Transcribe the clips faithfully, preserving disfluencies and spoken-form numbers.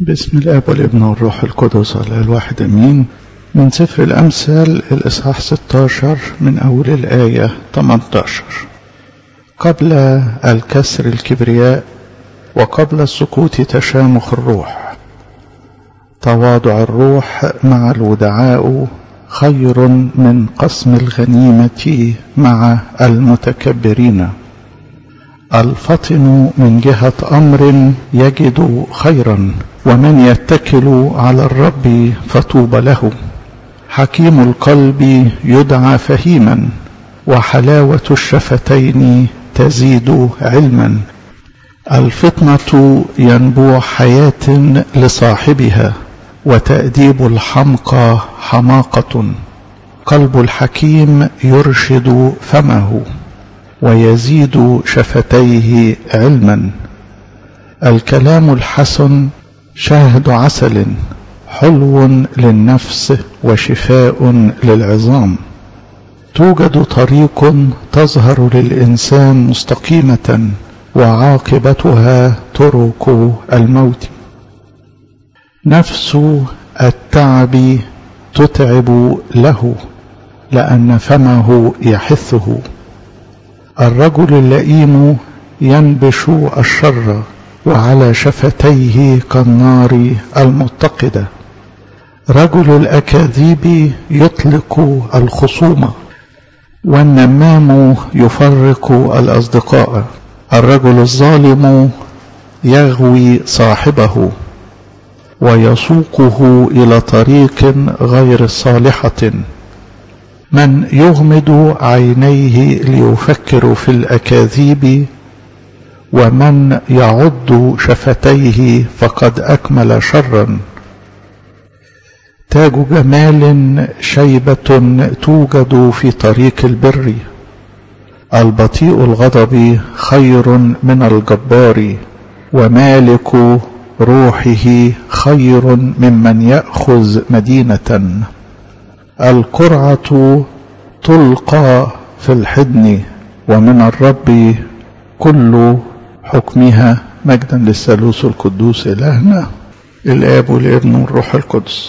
باسم الآب والابن والروح القدس على الواحد أمين. من سفر الأمثال الإصحاح ستة عشر من أول الآية ثمانية عشر. قبل الكسر الكبرياء وقبل السكوت تشامخ الروح. تواضع الروح مع الودعاء خير من قسم الغنيمة مع المتكبرين. الفطن من جهة أمر يجد خيرا، ومن يتكل على الرب فطوبى له. حكيم القلب يدعى فهيما، وحلاوة الشفتين تزيد علما. الفطنة ينبوع حياة لصاحبها، وتأديب الحمقى حماقة. قلب الحكيم يرشد فمه، ويزيد شفتيه علما. الكلام الحسن شاهد عسل، حلو للنفس وشفاء للعظام. توجد طريق تظهر للإنسان مستقيمة، وعاقبتها طرق الموت. نفس التعب تتعب له، لأن فمه يحثه. الرجل اللئيم ينبش الشر، وعلى شفتيه كالنار المتقدة. رجل الأكاذيب يطلق الخصومة، والنمام يفرق الأصدقاء. الرجل الظالم يغوي صاحبه، ويسوقه إلى طريق غير صالحة. من يغمض عينيه ليفكر في الأكاذيب، ومن يعض شفتيه فقد أكمل شرا. تاج جمال شيبة توجد في طريق البر. البطيء الغضب خير من الجبار، ومالك روحه خير ممن يأخذ مدينة. القرعة تلقى في الحضن، ومن الرب كل حكمها. مجدا للثالوث القدوس إلهنا الآب والابن والروح القدس.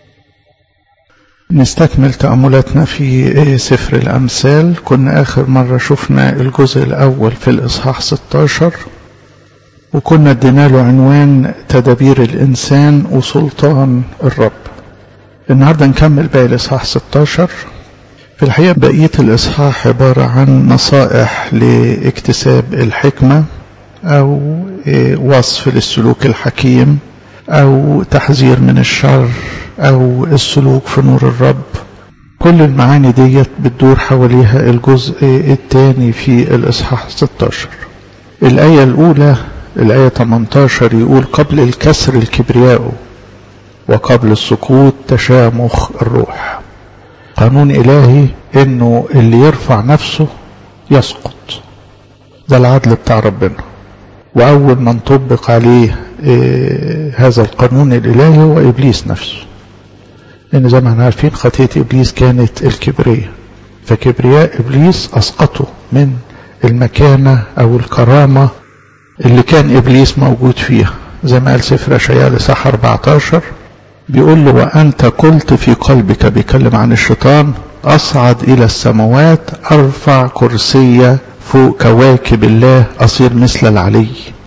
نستكمل تأملاتنا في سفر الأمثال. كنا آخر مرة شفنا الجزء الأول في الإصحاح ستة عشر، وكنا ادينا له عنوان تدابير الإنسان وسلطان الرب. النهاردة نكمل باقي الإصحاح ستة عشر. في الحقيقة بقية الإصحاح عبارة عن نصائح لاكتساب الحكمة، أو وصف للسلوك الحكيم، أو تحذير من الشر، أو السلوك في نور الرب. كل المعاني ديت بتدور حواليها الجزء الثاني في الإصحاح ستة عشر. الآية الأولى الآية ثمانية عشر يقول: قبل الكسر الكبرياء، وقبل السكوت تشامخ الروح. قانون إلهي إنه اللي يرفع نفسه يسقط. ده العدل بتاع ربنا. وأول من طبق عليه إيه هذا القانون الإلهي هو إبليس نفسه. لأن زي ما احنا عارفين خطية إبليس كانت الكبرياء، فكبرياء إبليس أسقطه من المكانة أو الكرامة اللي كان إبليس موجود فيها. زي ما قال سفر أشعياء الإصحاح أربعة عشر، بيقول له: وأنت قلت في قلبك، بيكلم عن الشيطان، أصعد إلى السماوات، أرفع كرسي فوق كواكب الله، أصير مثل العلي.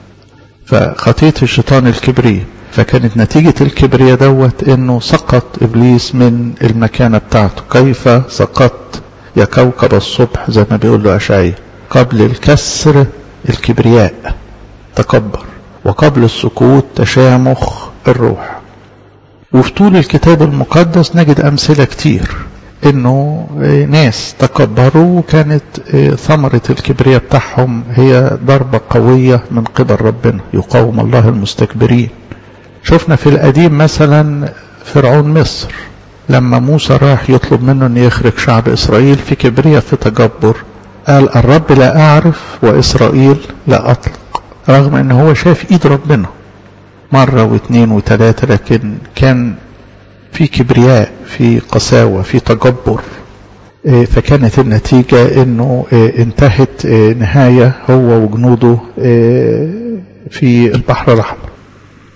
فخطية الشيطان الكبرياء، فكانت نتيجة الكبرياء دوت إنه سقط إبليس من المكانة بتاعته. كيف سقطت يا كوكب الصبح، زي ما بيقول له أشعياء. قبل الكسر الكبرياء تكبر، وقبل السكوت تشامخ الروح. وفي طول الكتاب المقدس نجد أمثلة كتير إنه ناس تكبروا، وكانت ثمرة الكبرياء بتاعهم هي ضربة قوية من قبل ربنا، يقاوم الله المستكبرين. شفنا في القديم مثلا فرعون مصر، لما موسى راح يطلب منه أن يخرج شعب إسرائيل، في كبرياء في تجبر قال: الرب لا أعرف وإسرائيل لا أطلق. رغم أنه هو شاف إيد ربنا مرة واثنين وثلاثة، لكن كان في كبرياء، في قساوة، في تجبر. فكانت النتيجة انه انتهت نهاية هو وجنوده في البحر الأحمر.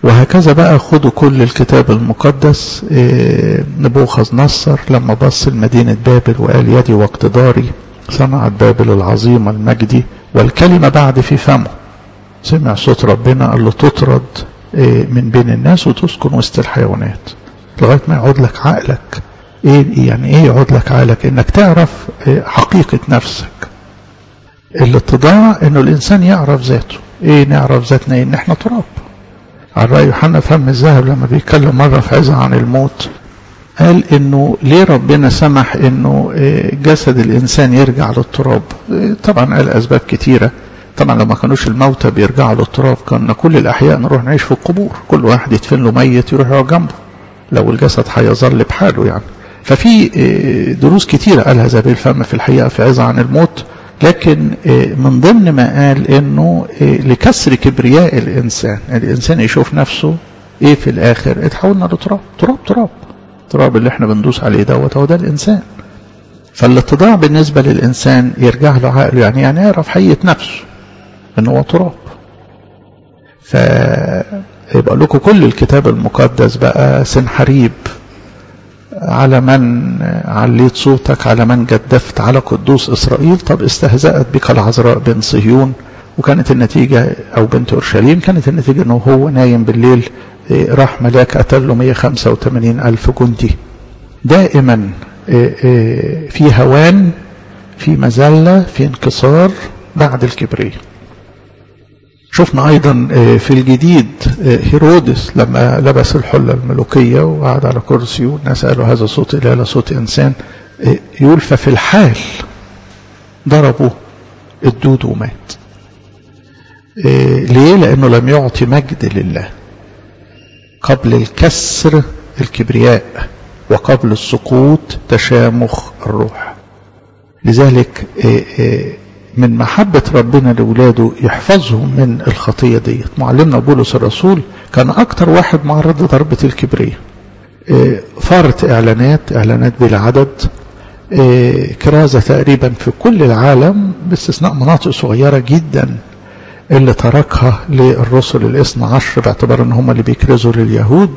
وهكذا بقى خدوا كل الكتاب المقدس. نبوخذ نصر لما بص لمدينة بابل وقال يدي واقتداري صنعت بابل العظيمة المجدي والكلمة بعد في فمه، سمع صوت ربنا قال له تطرد من بين الناس وتسكن وسط الحيوانات لغاية ما يعود لك عقلك. ايه يعني ايه يعود لك عقلك؟ انك تعرف حقيقة نفسك. الاتضاع انه الانسان يعرف ذاته. ايه نعرف ذاتنا؟ ان احنا تراب. على رأي يوحنا فم الذهب لما بيتكلم مرة في عظة عن الموت قال انه ليه ربنا سمح انه جسد الانسان يرجع للتراب. طبعا قال اسباب كتيرة. طبعا لما كانوش الموتى بيرجعوا للتراب كان كل الاحياء نروح نعيش في القبور، كل واحد يدفن له ميت يروح يقعد جنبه لو الجسد هيظل بحاله يعني. ففي دروس كتيرة قالها ذهبي الفم في الحقيقة في عظة عن الموت، لكن من ضمن ما قال انه لكسر كبرياء الانسان، الانسان يشوف نفسه ايه في الاخر، اتحولنا لتراب تراب تراب تراب اللي احنا بندوس عليه دوت هو ده الانسان. فالاتضاع بالنسبة للانسان يرجع له عقله، يعني يعني يعرف حقيقة نفسه انه هو تراب. فيبقى لكم كل الكتاب المقدس بقى سنحريب على من عليت صوتك، على من جدفت على قدوس إسرائيل. طب استهزأت بك العذراء بن صهيون، وكانت النتيجة أو بنت أورشليم كانت النتيجة أنه هو نايم بالليل راح ملاك قتل له مئة وخمسة وثمانين ألف جندي. دائما في هوان، في مذلة، في انكسار بعد الكبرياء. شفنا أيضا في الجديد هيرودس لما لبس الحلة الملوكية وقعد على كرسي والناس قالوا هذا صوت إله لا صوت إنسان، يقول ففي الحال ضربوا الدود ومات. ليه؟ لأنه لم يعطي مجد لله. قبل الكسر الكبرياء وقبل السقوط تشامخ الروح. لذلك من محبة ربنا لأولاده يحفظهم من الخطية دي. معلمنا بولس الرسول كان أكتر واحد معرض لضربة الكبرياء. فرط إعلانات إعلانات بلا عدد، كرازة تقريبا في كل العالم باستثناء مناطق صغيرة جدا اللي تركها للرسل الاثنى عشر باعتبار ان هم اللي بيكرزوا لليهود،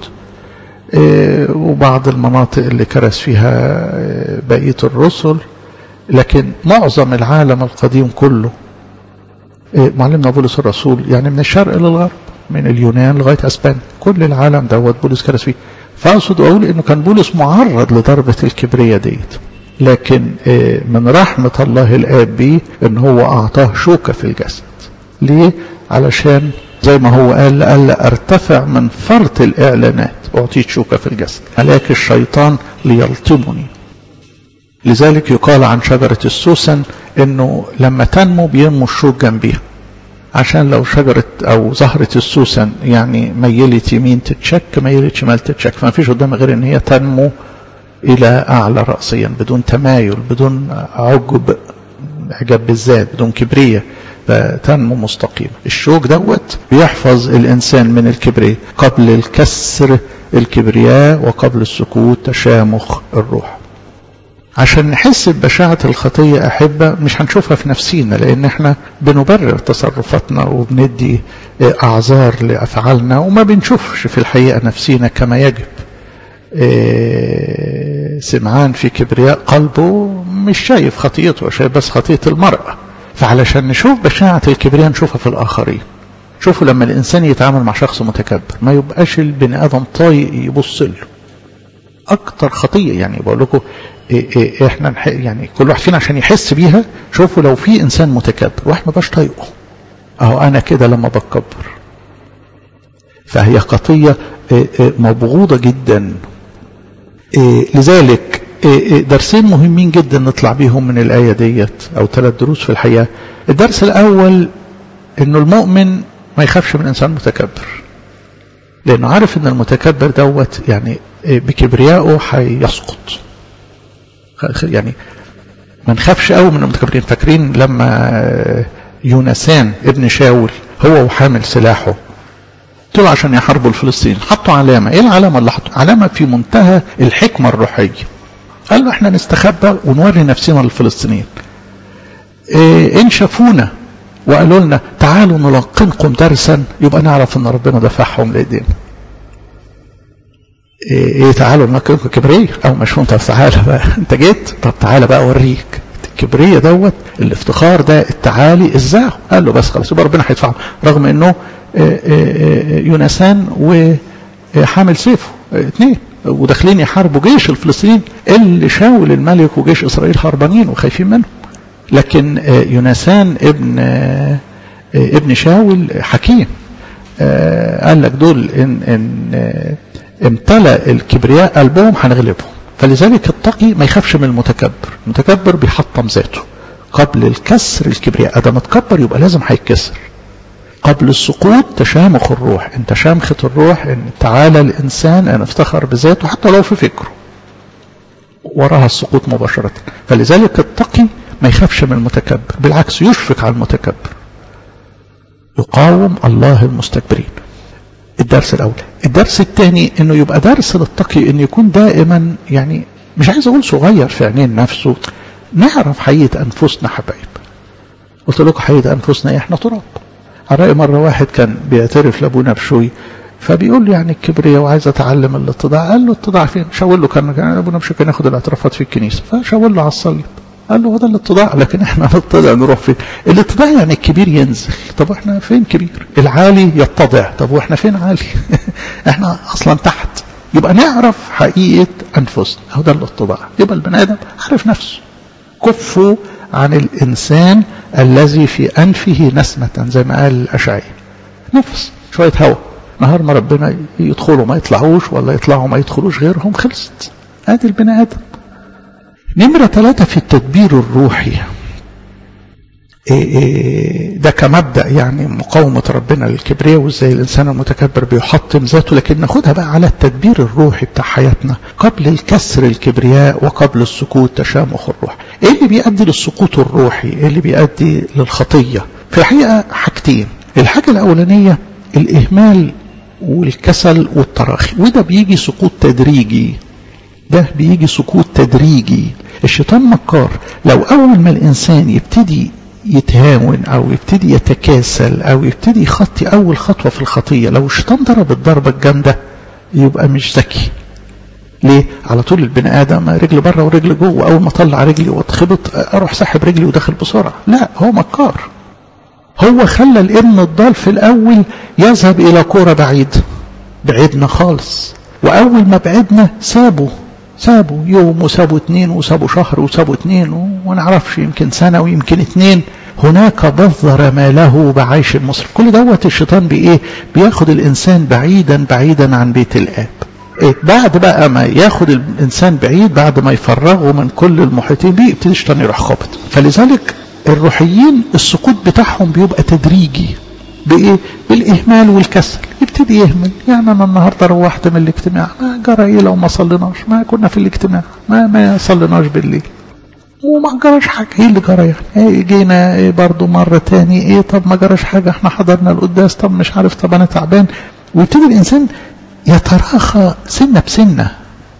وبعض المناطق اللي كرز فيها بقية الرسل. لكن معظم العالم القديم كله معلمنا بولس الرسول يعني من الشرق للغرب، من اليونان لغاية اسبانيا، كل العالم دوت بولس كرز فيه. فاقصد اقول انه كان بولس معرض لضربة الكبرياء ديت، لكن من رحمة الله الآب بيه ان هو اعطاه شوكة في الجسد. ليه؟ علشان زي ما هو قال ألا ارتفع من فرط الإعلانات، أعطيت شوكة في الجسد ملاك الشيطان ليلطمني. لذلك يقال عن شجرة السوسن انه لما تنمو بينمو الشوك جنبيها، عشان لو شجرة او زهرة السوسن يعني ميلت يمين تتشك ميلت شمال تتشك، فما فيش قدامها غير ان هي تنمو الى اعلى رأسيا بدون تمايل، بدون عجب عجب بالذات، بدون كبرية، فتنمو مستقيمة. الشوك دوت بيحفظ الانسان من الكبرياء. قبل الكسر الكبرياء وقبل السكوت تشامخ الروح. عشان نحس ببشاعة الخطية أحبة مش هنشوفها في نفسينا، لأن احنا بنبرر تصرفاتنا وبندي أعذار لأفعالنا وما بنشوفش في الحقيقة نفسينا كما يجب. سمعان في كبرياء قلبه مش شايف خطيته، شايف بس خطية المرأة. فعلشان نشوف بشاعة الكبرياء نشوفها في الآخرين. شوفوا لما الإنسان يتعامل مع شخص متكبر ما يبقاش البني آدم طايق يبص له. أكتر خطية يعني بقول لكم إيه إيه احنا يعني كل واحد فينا عشان يحس بيها. شوفوا لو في انسان متكبر واحد ما باش طايقه، اهو انا كده لما بتكبر، فهي خطيه مبغوضه جدا. لذلك درسين مهمين جدا نطلع بيهم من الايه ديت، او ثلاث دروس في الحياه. الدرس الاول انه المؤمن ما يخافش من انسان متكبر، لانه عارف ان المتكبر دوت يعني بكبريائه هيسقط. يعني ما نخافش قوي من المتكبرين. فاكرين لما يونسان ابن شاول هو وحامل سلاحه طلعوا عشان يحاربوا الفلسطينيين، حطوا علامة. ايه العلامة اللي حطوا؟ علامة في منتهى الحكمة الروحية. قالوا احنا نستخبى ونوري نفسنا للفلسطينيين، إيه ان شافونا وقالوا لنا تعالوا نلقنكم درسا، يبقى نعرف ان ربنا دفعهم لايدينا. ايه, إيه تعالوا نلقنكم كبرية؟ او مش انت تعالى بقى، انت جيت، طب تعالى بقى اوريك الكبرية دوت، الافتخار ده، التعالي ازاي. قال له بس خلاص يبقى ربنا هيدفعهم، رغم انه يونسان وحامل سيفه اثنين وداخلين يحاربوا جيش الفلسطينيين اللي شاول الملك وجيش اسرائيل هربانين وخايفين منه. لكن يونسان ابن ابن شاول حكيم، قال لك دول ان ان امتلأ الكبرياء قلبهم هنغلبهم. فلذلك التقي ما يخافش من المتكبر، المتكبر بيحطم ذاته. قبل الكسر الكبرياء، ادم اتكبر يبقى لازم هيتكسر. قبل السقوط تشامخ الروح، ان تشامخت الروح ان تعالى الانسان ان افتخر بذاته حتى لو في فكره، وراها السقوط مباشرة. فلذلك التقي ما يخافش من المتكبر، بالعكس يشفق على المتكبر، يقاوم الله المستكبرين. الدرس الاول. الدرس الثاني انه يبقى درس للتقي ان يكون دائما، يعني مش عايز اقول صغير في عينين نفسه، نعرف حقيقة انفسنا حبايب. قلت لكم حقيقة انفسنا احنا تراب. على رأي مرة واحد كان بيعترف لابونا بشوي، فبيقول له يعني الكبرياء وعايز اتعلم الاتضاع. قال له اتضاع فين؟ شاور له، كان ابونا بشوي كان ياخد الاعترافات في الكنيسة، فشاور له على الصليب. قال له هو ده الاتضاع، لكن احنا نتضع نروح فين؟ الاتضاع يعني الكبير ينزل. طب احنا فين كبير؟ العالي يتضع. طب واحنا فين عالي؟ احنا اصلا تحت. يبقى نعرف حقيقة انفسنا، هو ده الاتضاع. يبقى البني ادم عارف نفسه. كفوا عن الانسان الذي في انفه نسمة، زي ما قال الاشعري، نفس شوية هواء، نهار ما ربنا يدخلوا ما يطلعوش، ولا يطلعوا ما يدخلوش غيرهم، خلصت. ادي البني ادم. نمرة ثلاثة في التدبير الروحي، إيه إيه ده كمبدأ يعني مقاومة ربنا للكبرياء، وازاي الانسان المتكبر بيحطم ذاته. لكن ناخدها بقى على التدبير الروحي بتاع حياتنا. قبل الكسر الكبرياء وقبل السقوط تشامخ الروح. ايه اللي بيؤدي للسقوط الروحي؟ ايه اللي بيؤدي للخطية؟ في الحقيقة حاجتين. الحاجة الاولانية الاهمال والكسل والتراخي، وده بيجي سقوط تدريجي. ده بيجي سقوط تدريجي. الشيطان مكار. لو اول ما الانسان يبتدي يتهاون او يبتدي يتكاسل او يبتدي يخطي اول خطوة في الخطية، لو الشيطان ضرب الضربة الجامدة يبقى مش ذكي. ليه؟ على طول البني ادم رجل بره ورجل جوه، اول ما اطلع رجلي واتخبط اروح ساحب رجلي وداخل بسرعة. لا، هو مكار. هو خلى الابن الضال في الاول يذهب الى كرة بعيد، بعيدنا خالص. واول ما بعدنا سابه سابوا يوم وسابوا اتنين وسابوا شهر وسابوا اتنين ونعرفش يمكن سنة ويمكن اتنين. هناك بذر ماله بعيش مصر. كل دوت الشيطان بايه؟ بياخد الانسان بعيدا بعيدا عن بيت الاب. إيه؟ بعد بقى ما ياخد الانسان بعيد، بعد ما يفرغه من كل المحيطين بيه، يبتدي الشيطان يروح خابط. فلذلك الروحيين السقوط بتاعهم بيبقى تدريجي. بايه؟ بالاهمال والكسل. يبتدي يهمل، يعني انا النهارده روحت من الاجتماع، ما جرى ايه لو ما صليناش؟ ما كنا في الاجتماع، ما ما صليناش بالليل وما جراش حاجه. ايه اللي جرى يعني؟ ايه جينا ايه برضه مره تاني؟ ايه طب ما جراش حاجه، احنا حضرنا القداس، طب مش عارف، طب انا تعبان. ويبتدي الانسان يتراخى سنه بسنه.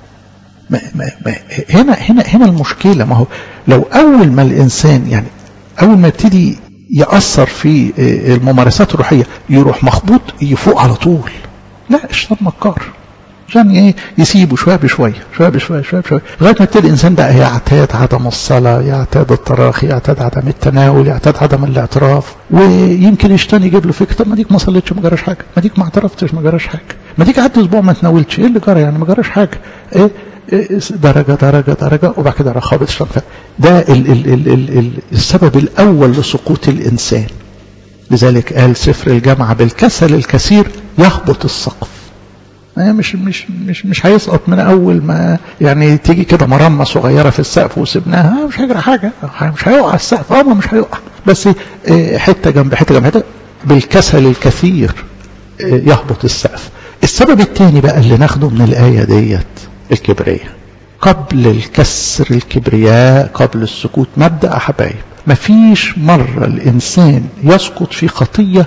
ما ما ما هنا هنا هنا المشكله. ما هو لو اول ما الانسان يعني اول ما يبتدي يأثر في الممارسات الروحية يروح مخبوط يفوق على طول، لا، الشيطان مكار عشان ايه؟ يسيبه شوية بشوية شوية بشوية شوية بشوية لغاية ما يبتدي الإنسان بقى يعتاد عدم الصلاة، يعتاد التراخي، يعتاد عدم التناول، يعتاد عدم الاعتراف. ويمكن الشيطان يجيب له فكرة، طب ما ديك ما صليتش ما جراش حاجة، ما ديك ما اعترفتش ما جراش حاجة، ما ديك قعدت أسبوع ما تناولتش، ايه اللي جرى يعني؟ ما جراش حاجة. ايه درجة درجة درجة وبعد كده راح خابط الشيطان. ده ال ال ال ال ال السبب الأول لسقوط الإنسان. لذلك قال سفر الجامعة بالكسل الكثير يهبط السقف. مش مش مش مش هيسقط من أول ما يعني تيجي كده مرمى صغيرة في السقف وسبناها، مش هيجرى حاجة، مش هيقع السقف، اه مش هيقع، بس حتة جنب حتة جنب حتة. بالكسل الكثير يهبط السقف. السبب الثاني بقى اللي ناخده من الآية ديت الكبرياء. قبل الكسر الكبرياء قبل السكوت. مبدأ يا حبايب، مفيش مرة الإنسان يسقط في خطية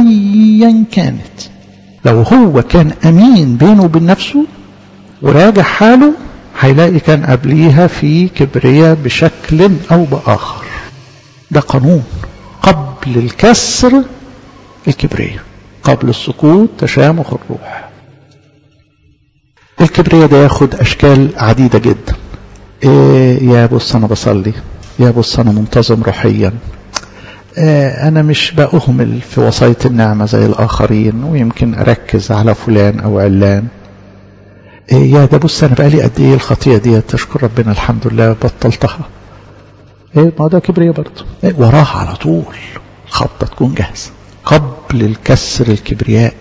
أيا كانت لو هو كان أمين بينه وبين نفسه وراجع حاله، هيلاقي كان قبليها في كبرياء بشكل أو بآخر. ده قانون. قبل قبل الكسر الكبرية، قبل السقوط تشامخ الروح. الكبرية ده ياخد أشكال عديدة جدا. إيه يا بص أنا بصلي، يا بص أنا منتظم روحيا، إيه أنا مش بأهمل في وصاية النعمة زي الآخرين ويمكن أركز على فلان أو علان. إيه يا ده بص أنا بقالي قد إيه الخطيئة دي، تشكر ربنا الحمد لله بطلتها. إيه ما ده كبرية برضه. إيه وراها على طول خطة تكون جاهزة قبل الكسر الكبرياء،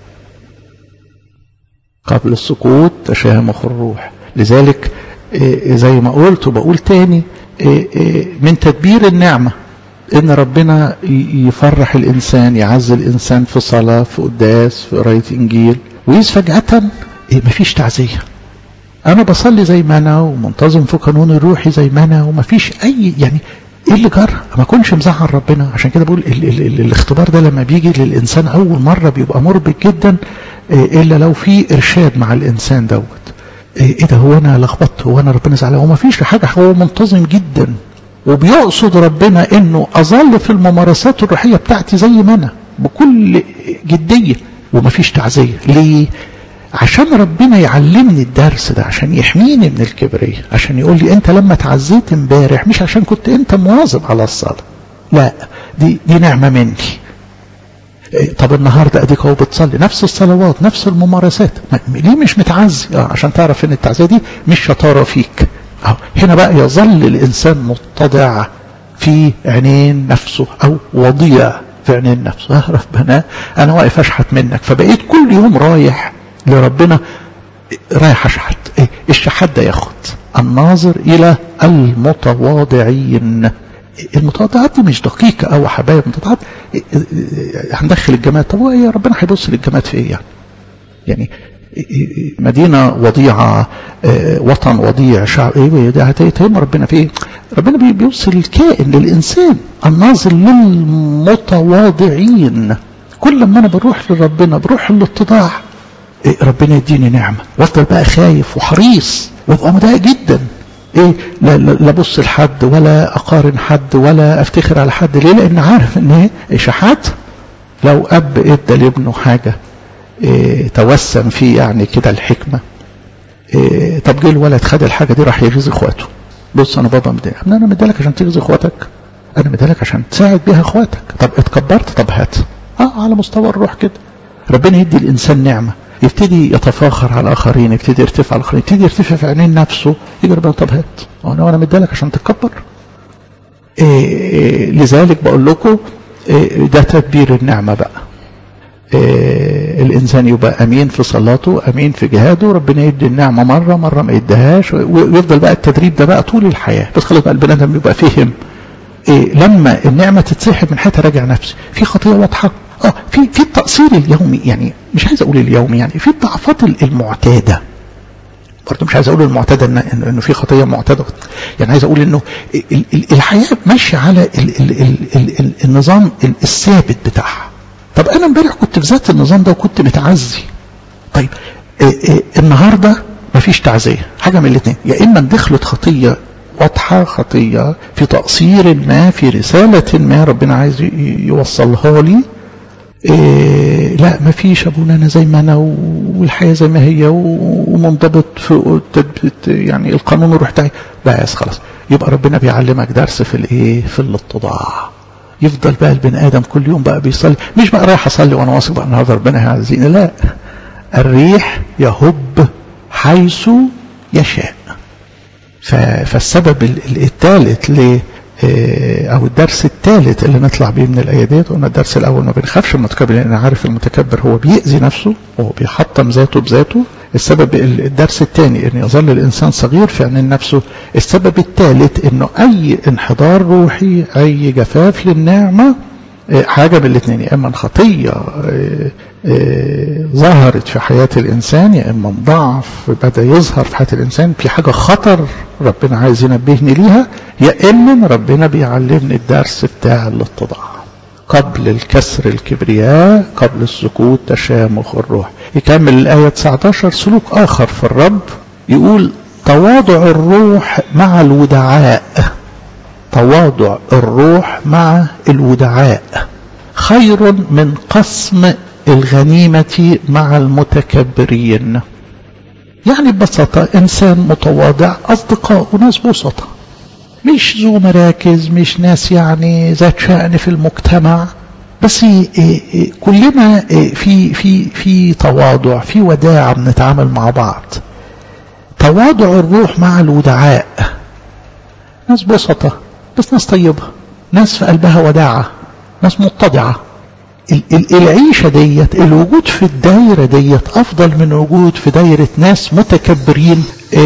قبل السقوط تشامخ الروح. لذلك إيه زي ما قلت وبقول تاني، إيه إيه من تدبير النعمة ان ربنا يفرح الانسان، يعز الانسان في صلاة، في قداس، في قراية انجيل، ويز فجأة إيه مفيش تعزية. انا بصلي زي ما انا ومنتظم في قانون الروحي زي ما انا ومفيش اي يعني ايه اللي جرى، ما كنش مزعل ربنا. عشان كده بقول ال ال ال الاختبار ده لما بيجي للانسان اول مرة بيبقى مربك جدا، إيه الا لو في ارشاد مع الانسان دوت. ايه, إيه ده هو انا لخبطت، هو انا ربنا زعلان، هو مفيش حاجة، هو منتظم جدا وبيقصد ربنا انه اظل في الممارسات الروحية بتاعتي زي ما انا بكل جدية ومفيش تعزية. ليه؟ عشان ربنا يعلمني الدرس ده، عشان يحميني من الكبرية، عشان يقول لي انت لما تعزيت امبارح مش عشان كنت انت مواظب على الصلاة، لا دي دي نعمة مني. إيه طب النهاردة اديك اهو بتصلي نفس الصلوات نفس الممارسات، ليه مش متعزي؟ اه عشان تعرف ان التعزية دي مش شطارة فيك. اه هنا بقى يظل الانسان متضع في عينين نفسه او وضيع في عينين نفسه. اه ربنا انا واقف اشحت منك، فبقيت كل يوم رايح لربنا رايح اشحت. ايه الشحات ده ياخد الناظر الى المتواضعين. المتواضعات دي مش دقيقة او حبايب متواضعات. هندخل الجماد، طب هو ايه ربنا هيبص للجماد في ايه يعني؟ يعني مدينة وضيعة، وطن وضيع، شعب ايه ده هيتهم ربنا في ايه؟ ربنا بيوصل الكائن للانسان الناظر للمتواضعين. كل ما انا بروح لربنا بروح الاتضاع، إيه ربنا يديني نعمة وافضل بقى خايف وحريص وابقى مضايق جدا. ايه لا لا بص لحد ولا اقارن حد ولا افتخر على حد. ليه؟ لان عارف ان ايه شحات. لو اب ادى لابنه حاجة إيه توسم فيه يعني كده الحكمة، إيه طب جه الولد خد الحاجة دي راح يغيظ اخواته. بص انا بابا مديلك، انا مديلك عشان تغيظ اخواتك، انا مديلك عشان تساعد بيها اخواتك. طب اتكبرت، طب هات. اه على مستوى الروح كده ربنا يدي الانسان نعمة، يبتدي يتفاخر على الاخرين، يبتدي يرتفع على الاخرين، يبتدي يرتفع في عينين نفسه. يجي ربنا طب هات، انا وانا مديلك عشان تتكبر. إيه لذلك بقول لكم إيه ده تدبير النعمة بقى. إيه الانسان يبقى امين في صلاته، امين في جهاده، ربنا يدي النعمة مرة مرة ما يديهاش، ويفضل بقى التدريب ده بقى طول الحياة. بس خلاص بقى البني ادم يبقى فهم إيه لما النعمة تتسحب من حياتها راجع نفسي في خطيئة واضحة. اه في في التقصير اليومي، يعني مش عايز اقول اليومي، يعني في الضعفات المعتاده برضه، مش عايز اقول المعتاده انه انه في خطيه معتاده، يعني عايز اقول انه الحياه ماشيه على ال ال ال ال ال النظام الثابت بتاعها. طب انا امبارح كنت في ذات النظام ده وكنت متعزي، طيب اه اه النهارده مفيش تعزيه. حاجه من الاثنين، يا اما دخلت خطيه واضحه، خطيه في تقصير ما، في رساله ما ربنا عايز يوصلها لي. إيه لا ما فيش ابونا انا زي ما انا والحياه زي ما هي ومنضبط في يعني القانون الروح بتاعي بس خلاص. يبقى ربنا بيعلمك درس في الايه؟ في الاتضاع. يفضل بقى البني ادم كل يوم بقى بيصلي، مش بقى رايح اصلي وانا واثق بقى النهارده ربنا هيعزيني، لا، الريح يهب حيث يشاء. فالسبب الثالث ليه او الدرس الثالث اللي نطلع بيه من الايه ديت، قلنا الدرس الاول ما بنخافش من المتكبر لان عارف المتكبر هو بيأذي نفسه وهو بيحطم ذاته بذاته. السبب الدرس الثاني ان يظل الانسان صغير في عينين نفسه. السبب الثالث انه اي انحدار روحي، اي جفاف للنعمه، حاجه من الاثنين، يا اما خطيه ظهرت في حياه الانسان، يا اما ضعف بدا يظهر في حياه الانسان، في حاجه خطر ربنا عايز ينبهني ليها، يا اما ربنا بيعلمني الدرس بتاع الاتضاع. قبل الكسر الكبرياء، قبل السكوت تشامخ الروح. يكمل الايه تسعة عشر سلوك اخر في الرب، يقول تواضع الروح مع الودعاء. تواضع الروح مع الودعاء خير من قسم الغنيمة مع المتكبرين. يعني ببساطة إنسان متواضع أصدقاء وناس بسطة، مش ذو مراكز، مش ناس يعني ذات شأن في المجتمع، بس كلنا في في في تواضع، في وداعة بنتعامل مع بعض. تواضع الروح مع الودعاء، ناس بسطة بس ناس طيبة، ناس في قلبها وداعة، ناس متضعة. العيشة ديت، الوجود في الدائرة ديت أفضل من الوجود في دائرة ناس متكبرين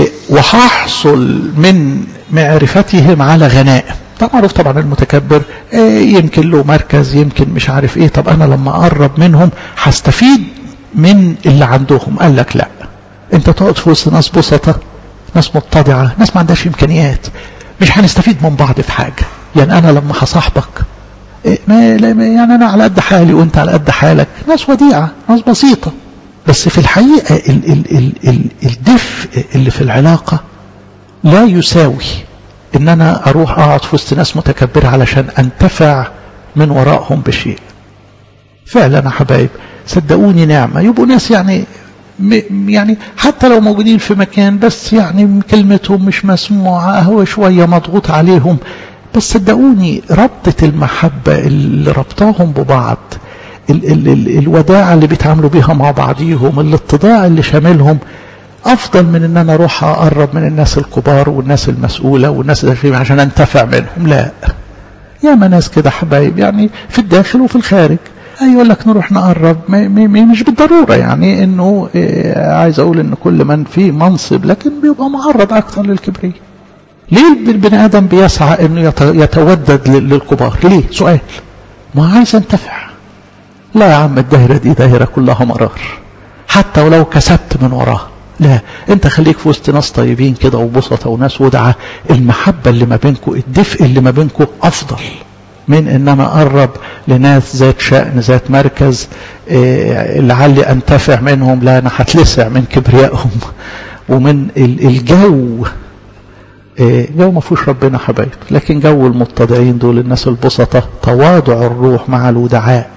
وهحصل من معرفتهم على غنائم. طبعا معروف طبعا المتكبر يمكن له مركز، يمكن مش عارف ايه، طب انا لما اقرب منهم هستفيد من اللي عندهم. قال لك لا، انت تقعد في وسط ناس بسطة، ناس متضعة، ناس ما عندهاش امكانيات، مش هنستفيد من بعض في حاجة. يعني انا لما هصاحبك ما يعني انا على قد حالي وانت على قد حالك، ناس وديعة، ناس بسيطة، بس في الحقيقة ال ال ال ال الدفء اللي في العلاقة لا يساوي ان انا اروح اقعد في وسط ناس متكبرة علشان انتفع من وراءهم بشيء. فعلا يا حبايب صدقوني نعمة يبقوا ناس يعني يعني حتى لو موجودين في مكان بس يعني كلمتهم مش مسموعة، هو شوية مضغوط عليهم، بس صدقوني ربطة المحبة اللي ربطاهم ببعض، ال ال ال الوداعة اللي بيتعاملوا بيها مع بعضيهم، الاتضاع اللي شاملهم، أفضل من أن أنا أروح أقرب من الناس الكبار والناس المسؤولة والناس اللي عشان أنتفع منهم. لا، ياما ناس كده حبايب يعني في الداخل وفي الخارج، يقول لك نروح نقرب، مش بالضرورة يعني أنه عايز أقول أن كل من فيه منصب لكن بيبقى معرض أكثر للكبرية. ليه البني آدم بيسعى أنه يتودد للكبار؟ ليه؟ سؤال، ما عايز أنتفع. لا يا عم، الدائرة دي دائرة كلها مرار، حتى ولو كسبت من وراها. لا، انت خليك في وسط ناس طيبين كده وبسطة وناس ودعة، المحبة اللي ما بينكم، الدفء اللي ما بينكم أفضل من إنما أقرب لناس ذات شأن ذات مركز إيه لعلي أنتفع منهم. لا، أنا هتلسع من كبريائهم ومن الجو. إيه جو ما فيهوش ربنا حبايب، لكن جو المتضعين دول، الناس البسطة، تواضع الروح مع الودعاء.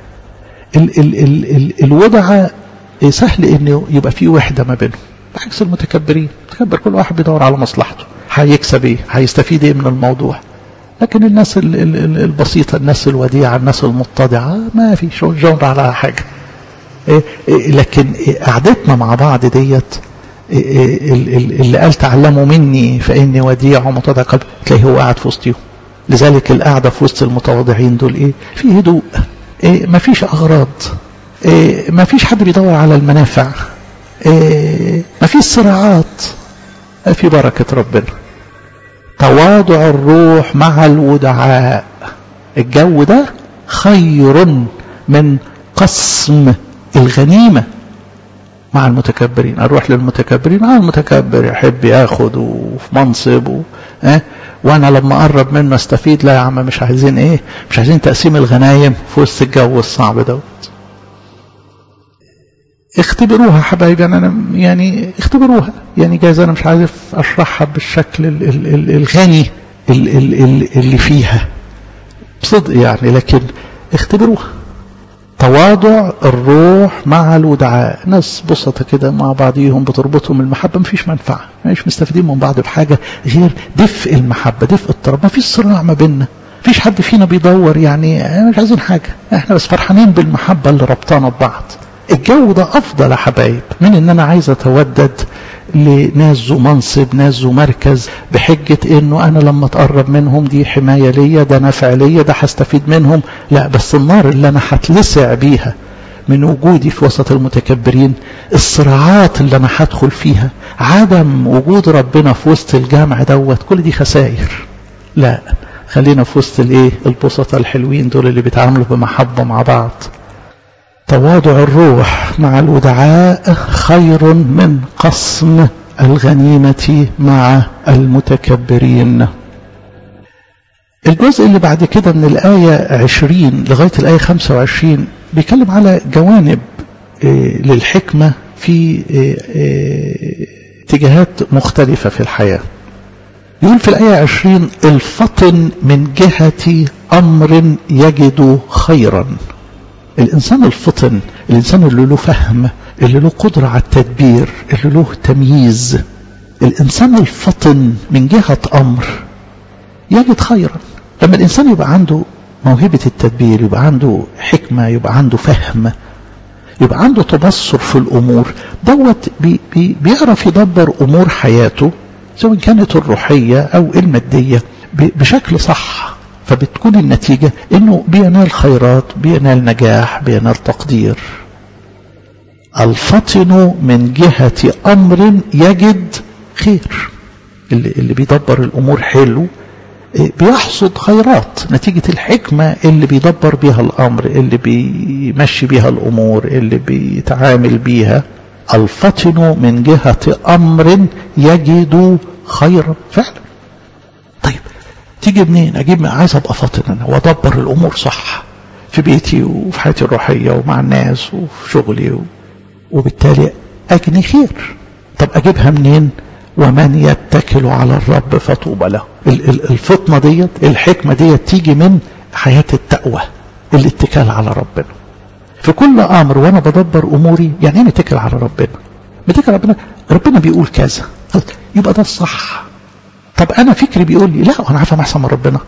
ال ال ال ال الودعاء سهل انه يبقى فيه وحدة ما بينهم، بعكس المتكبرين. المتكبر كل واحد بيدور على مصلحته، هيكسب ايه، هيستفيد ايه من الموضوع. لكن الناس ال ال البسيطة، الناس الوديعة، الناس المتضعة، ما فيش جور على حاجة. إيه إيه لكن إيه قعدتنا مع بعض ديت، إيه اللي قال تعلموا مني فإني وديع ومتضع قلب، تلاقيه هو قاعد في وسطهم. لذلك القعدة في وسط المتواضعين دول ايه، في هدوء، إيه ما فيش أغراض، إيه ما فيش حد بيدور على المنافع، إيه ما فيش صراعات، في بركة ربنا. تواضع الروح مع الودعاء، الجو ده خير من قسم الغنيمة مع المتكبرين. اروح للمتكبرين، اه المتكبر يحب ياخد وفي منصب و... اه وانا لما اقرب منه استفيد. لا يا عم، مش عايزين ايه، مش عايزين تقسيم الغنايم في وسط الجو الصعب دوت. اختبروها حبايبي، انا يعني اختبروها، يعني جايز انا مش عارف اشرحها بالشكل ال ال ال الغني ال ال ال اللي فيها بصدق يعني، لكن اختبروها. تواضع الروح مع الودعاء، ناس بسطة كده مع بعضيهم بتربطهم المحبة، مفيش منفعة، مش مستفيدين من بعض بحاجة غير دفء المحبة، دفء التراب، مفيش صراع ما بيننا، مفيش حد فينا بيدور يعني مش عايزين حاجة، احنا بس فرحانين بالمحبة اللي ربطانا ببعض. الجو ده افضل يا حبايب من ان انا عايز اتودد لناس ذو منصب، ناس ذو مركز، بحجة انه انا لما تقرب منهم دي حماية ليا، ده نفع ليا، ده هستفيد منهم. لا، بس النار اللي انا هتلسع بيها من وجودي في وسط المتكبرين، الصراعات اللي انا هدخل فيها، عدم وجود ربنا في وسط الجامع دوت، كل دي خسائر. لا، خلينا في وسط الايه، البسطة الحلوين دول اللي بيتعاملوا بمحبة مع بعض. تواضع الروح مع الودعاء خير من قسم الغنيمة مع المتكبرين. الجزء اللي بعد كده من الآية عشرين لغاية الآية خمسة وعشرين بيتكلم على جوانب للحكمة في اتجاهات مختلفة في الحياة. يقول في الآية عشرين الفطن من جهة أمر يجد خيرا. الإنسان الفطن، الإنسان اللي له فهم، اللي له قدرة على التدبير، اللي له تمييز، الإنسان الفطن من جهة أمر يجد خيرا. لما الإنسان يبقى عنده موهبة التدبير، يبقى عنده حكمة، يبقى عنده فهم، يبقى عنده تبصر في الأمور دوت، بي بي بيعرف يدبر أمور حياته سواء كانت الروحية أو المادية بشكل صح، فبتكون النتيجة إنه بينال خيرات، بينال نجاح، بينال تقدير. الفطن من جهة أمر يجد خير. اللي, اللي بيدبر الأمور حلو بيحصد خيرات نتيجة الحكمة اللي بيدبر بيها الأمر، اللي بيمشي بيها الأمور، اللي بيتعامل بيها. الفطن من جهة أمر يجد خيرا فعلا. طيب تيجي منين؟ أجيب عايز أبقى فطن أنا وأدبر الأمور صح في بيتي وفي حياتي الروحية ومع الناس وفي شغلي و... وبالتالي أجني خير. طب أجيبها منين؟ ومن يتكل على الرب فطوبى له. الفطنة ديت، الحكمة ديت تيجي من حياة التقوى، الاتكال على ربنا في كل أمر. وأنا بدبر أموري، يعني ايه متكل على ربنا؟ متكل على ربنا، ربنا بيقول كذا يبقى ده الصح. طب أنا فكري بيقول لي لا، أنا عارف أحسن من ربنا.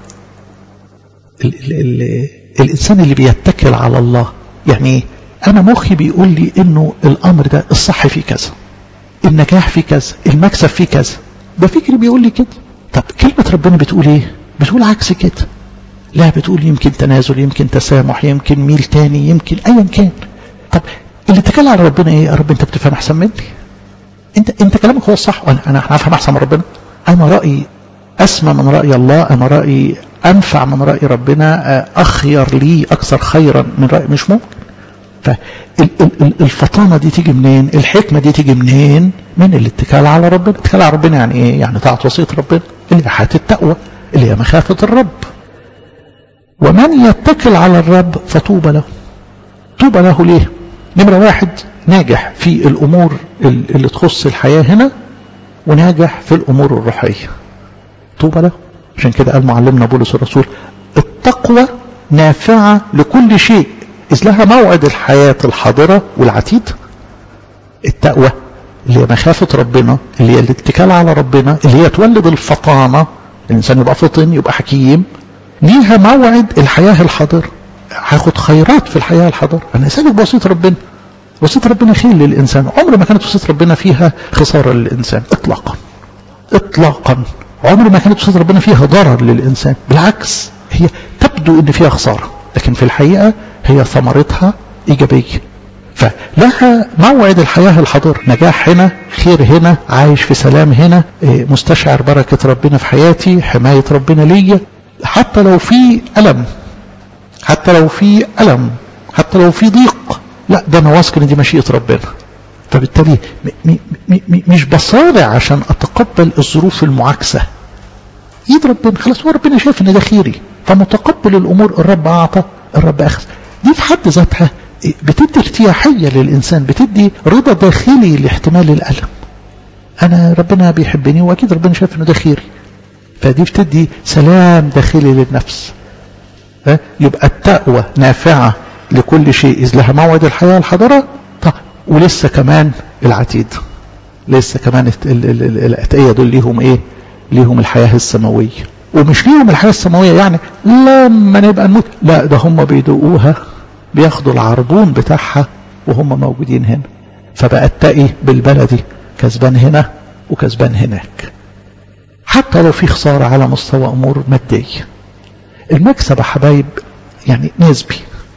ال ال ال الإنسان اللي بيتكل على الله يعني أنا مخي بيقول لي إنه الأمر ده الصح فيه كذا، النجاح فيه كذا، المكسب فيه كذا، ده فكري بيقول لي كده. طب كلمة ربنا بتقول ايه؟ بتقول عكس كده. لا، بتقول يمكن تنازل، يمكن تسامح، يمكن ميل تاني، يمكن ايا كان. طب اللي اتكل على ربنا ايه؟ يا رب انت بتفهم احسن مني، انت انت كلامك هو الصح وانا انا هفهم احسن من ربنا. انا رايي اسمى من راي الله، انا رايي انفع من راي ربنا، اخير لي اكثر خيرا من راي مش ممكن. فالفطانة دي تيجي منين؟ الحكمة دي تيجي منين؟ من الاتكال على ربنا. الاتكال على ربنا يعني ايه؟ يعني طاعة وصية ربنا اللي هي حياة التقوى، اللي هي مخافة الرب. ومن يتكل على الرب فطوبى له. طوبى له ليه؟ نمرة واحد ناجح في الأمور اللي تخص الحياة هنا، وناجح في الأمور الروحية. طوبى له. عشان كده قال معلمنا بولس الرسول التقوى نافعة لكل شيء إذ لها موعد الحياة الحاضرة والعتيد. التقوى اللي هي مخافة ربنا، اللي هي الاتكال على ربنا، اللي هي تولد الفطانة، الإنسان يبقى فطن، يبقى حكيم، ليها موعد الحياة الحاضرة، هاخد خيرات في الحياة الحاضرة. أنا سالك بوصية ربنا، وصية ربنا خير للإنسان. عمر ما كانت وصية ربنا فيها خسارة للإنسان إطلاقا إطلاقا. عمر ما كانت وصية ربنا فيها ضرر للإنسان، بالعكس هي تبدو إن فيها خسارة، لكن في الحقيقة هي ثمرتها إيجابية. فلها موعد الحياة الحاضرة، نجاح هنا، خير هنا، عايش في سلام هنا، مستشعر بركة ربنا في حياتي، حماية ربنا ليا، حتى لو في ألم، حتى لو في ألم، حتى لو في ضيق، لا ده أنا واثق إن دي مشيئة ربنا. فبالتالي م م م مش بصارع عشان أتقبل الظروف المعاكسة. إيد ربنا خلاص، هو ربنا شايف إن ده خيري، فمتقبل الأمور. الرب أعطى، الرب أخذ. دي في حد ذاتها بتدي ارتياحية للإنسان، بتدي رضا داخلي لاحتمال الألم. أنا ربنا بيحبني وأكيد ربنا شايف إنه ده خيري، فدي بتدي سلام داخلي للنفس. يبقى التقوى نافعة لكل شيء إذ لها موعد الحياة الحاضرة، ولسه كمان العتيد، لسه كمان الأتقية دول ليهم إيه؟ ليهم الحياة السماوية. ومش ليهم الحياة السماوية يعني لما نبقى نموت، لا ده هم بيدوقوها، بياخدوا العربون بتاعها وهم موجودين هنا. فبقى التقي بالبلدي كسبان هنا وكسبان هناك، حتى لو في خسارة على مستوى أمور مادية. المكسب يا حبايب يعني نسبي.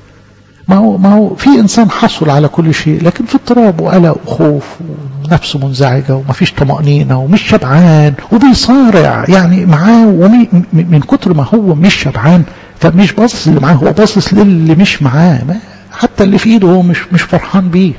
ما هو ما هو في إنسان حصل على كل شيء لكن في اضطراب وقلق وخوف ونفسه منزعجة ومفيش طمأنينة ومش شبعان وبيصارع يعني معاه، ومن كتر ما هو مش شبعان فمش باصص اللي معاه، هو باصص للي مش معاه، حتى اللي في ايده هو مش مش فرحان بيه.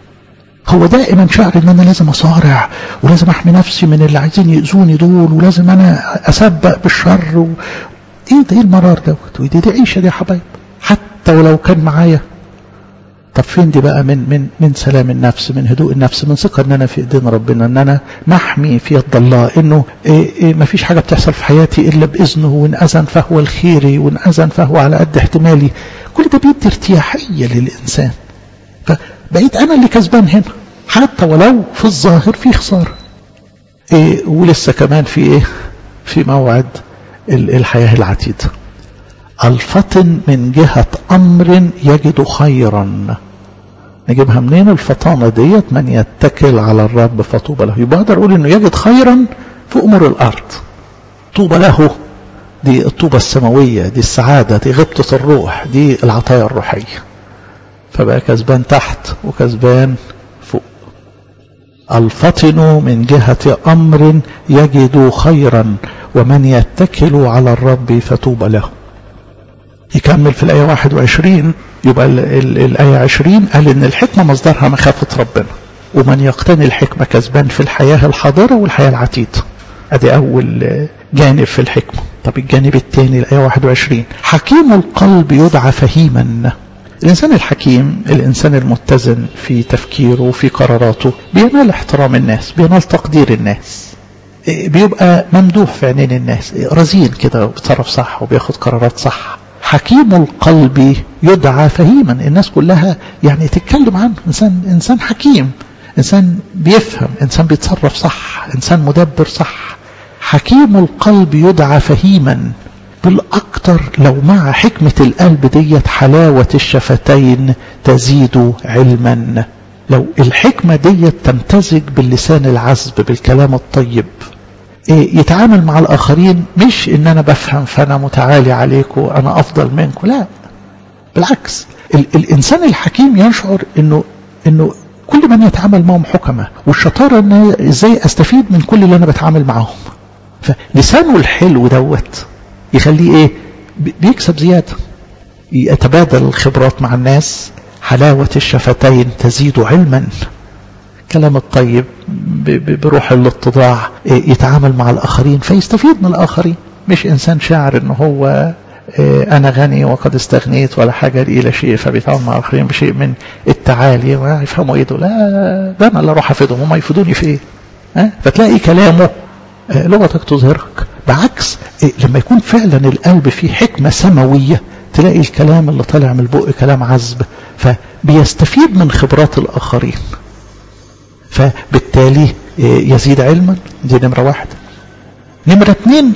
هو دائما شعر ان انا لازم اصارع ولازم احمي نفسي من اللي عايزين يأذوني دول، ولازم انا اسبق بالشر و... ايه ده؟ ايه المرار دوت؟ ودي دي عيشه دي يا حبايب. حتى ولو كان معايا، طب فين دي بقى من من من سلام النفس، من هدوء النفس، من ثقة ان انا في ايدين ربنا، ان انا محمي في يد الله، انه إيه إيه ما فيش حاجة بتحصل في حياتي الا باذنه، وان اذن فهو الخيري، وان اذن فهو على قد احتمالي. كل ده بيدي ارتياحية للانسان. فبقيت انا اللي كسبان هنا، حتى ولو في الظاهر في خسارة. إيه ولسه كمان في ايه؟ في موعد الحياة العتيدة. الفطن من جهة أمر يجد خيرا. نجيبها منين الفطانة ديت؟ من يتكل على الرب فطوبى له. يبقى أقدر أقول إنه يجد خيرا في أمور الأرض. طوبى له دي الطوبة السماوية، دي السعادة، دي غبطة الروح، دي العطايا الروحية. فبقى كسبان تحت وكسبان فوق. الفطن من جهة أمر يجد خيرا ومن يتكل على الرب فطوبى له. يكمل في الآية واحد وعشرين. يبقى ال ال الآية عشرين قال إن الحكمة مصدرها مخافة ربنا، ومن يقتني الحكمة كسبان في الحياة الحاضرة والحياة العتيدة. أدي أول جانب في الحكمة. طب الجانب الثاني الآية واحد وعشرين، حكيم القلب يدعى فهيما. الإنسان الحكيم، الإنسان المتزن في تفكيره وفي قراراته، بينال احترام الناس، بينال تقدير الناس، بيبقى ممدوح في عينين الناس، رزين كده، بيتصرف صح وبياخد قرارات صح. حكيم القلب يدعى فهيما. الناس كلها يعني تتكلم عنه إنسان إنسان حكيم، إنسان بيفهم، إنسان بيتصرف صح، إنسان مدبر صح. حكيم القلب يدعى فهيما. بالأكثر لو مع حكمة القلب ديت حلاوة الشفتين تزيد علما. لو الحكمة ديت تمتزج باللسان العذب، بالكلام الطيب، يتعامل مع الآخرين مش إن أنا بفهم فأنا متعالي عليكم أنا أفضل منكم، لا بالعكس. ال الإنسان الحكيم يشعر إنه إنه كل من يتعامل معهم حكمة، والشطارة إن إزاي أستفيد من كل اللي أنا بتعامل معهم. فلسانه الحلو دوت يخليه إيه؟ بيكسب زيادة، يتبادل الخبرات مع الناس. حلاوة الشفتين تزيد علما. كلام الطيب بروح الاتضاع، يتعامل مع الآخرين فيستفيد من الآخرين، مش إنسان شاعر إنه هو أنا غني وقد استغنيت ولا حاجة إلى شيء، فبيتعامل مع الآخرين بشيء من التعالي ويفهموا إيه دول. لا، ده أنا اللي أروح أفيدهم، هم يفيدوني في إيه؟ ها؟ فتلاقي كلامه لغتك تظهرك. بعكس لما يكون فعلا القلب فيه حكمة سماوية، تلاقي الكلام اللي طالع من البق كلام عذب، فبيستفيد من خبرات الآخرين، فبالتالي يزيد علما. دي نمرة واحد. نمرة اتنين،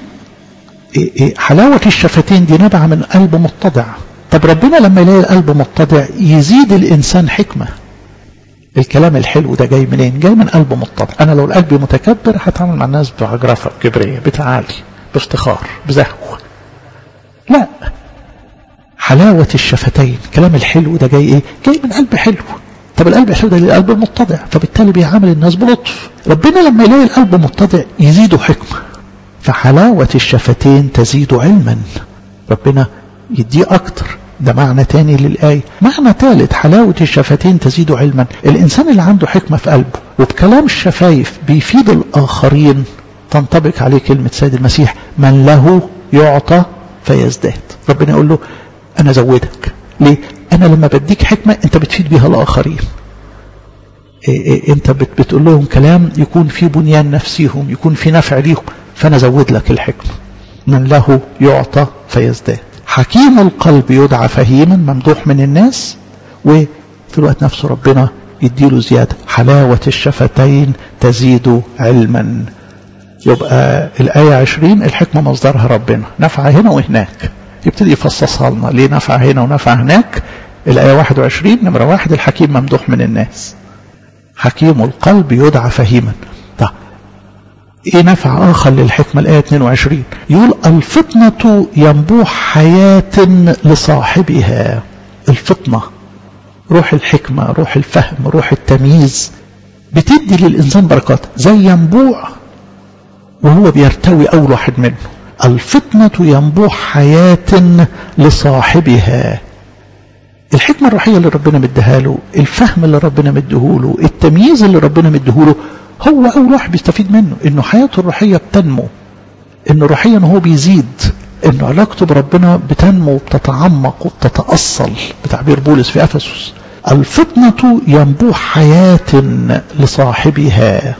حلاوة الشفتين دي نبع من قلب متضع. طب ربنا لما يلاقي القلب متضع يزيد الإنسان حكمة. الكلام الحلو ده جاي منين؟ جاي من قلب متضع. أنا لو القلب متكبر هتعامل مع الناس بعجرفة، بكبرية، بتعالي، بافتخار، بزهو. لا، حلاوة الشفتين، الكلام الحلو ده جاي ايه؟ جاي من قلب حلو. طب القلب الحلو ده القلب المتضع، فبالتالي بيعامل الناس بلطف. ربنا لما يلاقي القلب متضع يزيده حكمة. فحلاوة الشفتين تزيد علما. ربنا يديه اكتر. ده معنى تاني للآية. معنى ثالث، حلاوة الشفتين تزيد علما. الإنسان اللي عنده حكمة في قلبه وبكلام الشفايف بيفيد الآخرين، تنطبق عليه كلمة سيد المسيح: من له يعطى فيزداد. ربنا يقول له أنا زودك. ليه؟ أنا لما بديك حكمة أنت بتفيد بيها الآخرين. إيه إيه أنت بتقول لهم كلام يكون في بنيان نفسيهم، يكون في نفع ليهم، فأنا زود لك الحكمة. من له يعطى فيزداد. حكيم القلب يدعى فهيما، ممدوح من الناس، وفي الوقت نفسه ربنا يديله زيادة. حلاوة الشفتين تزيد علما. يبقى الآية عشرين الحكمة مصدرها ربنا، نفع هنا وهناك. يبتدي يفصصها لنا ليه نفع هنا ونفع هناك. الآية واحد وعشرين نمرة واحد، الحكيم ممدوح من الناس، حكيم القلب يدعى فهيما. طيب ايه نفع آخر للحكمة؟ الآية اثنين وعشرين يقول: الفطنة ينبوح حياة لصاحبها. الفطنة، روح الحكمة، روح الفهم، روح التمييز، بتدي للإنسان بركات زي ينبوع وهو بيرتوي أول واحد منه. الفطنة ينبوح حياة لصاحبها. الحكمة الروحية اللي ربنا مديها له، الفهم اللي ربنا مديهوله، التمييز اللي ربنا مديهوله، هو أول واحد بيستفيد منه. إنه حياته الروحية بتنمو، إنه روحيا هو بيزيد، إنه علاقته بربنا بتنمو وبتتعمق وبتتأصل بتعبير بولس في أفسس. الفطنة ينبوع حياة لصاحبها.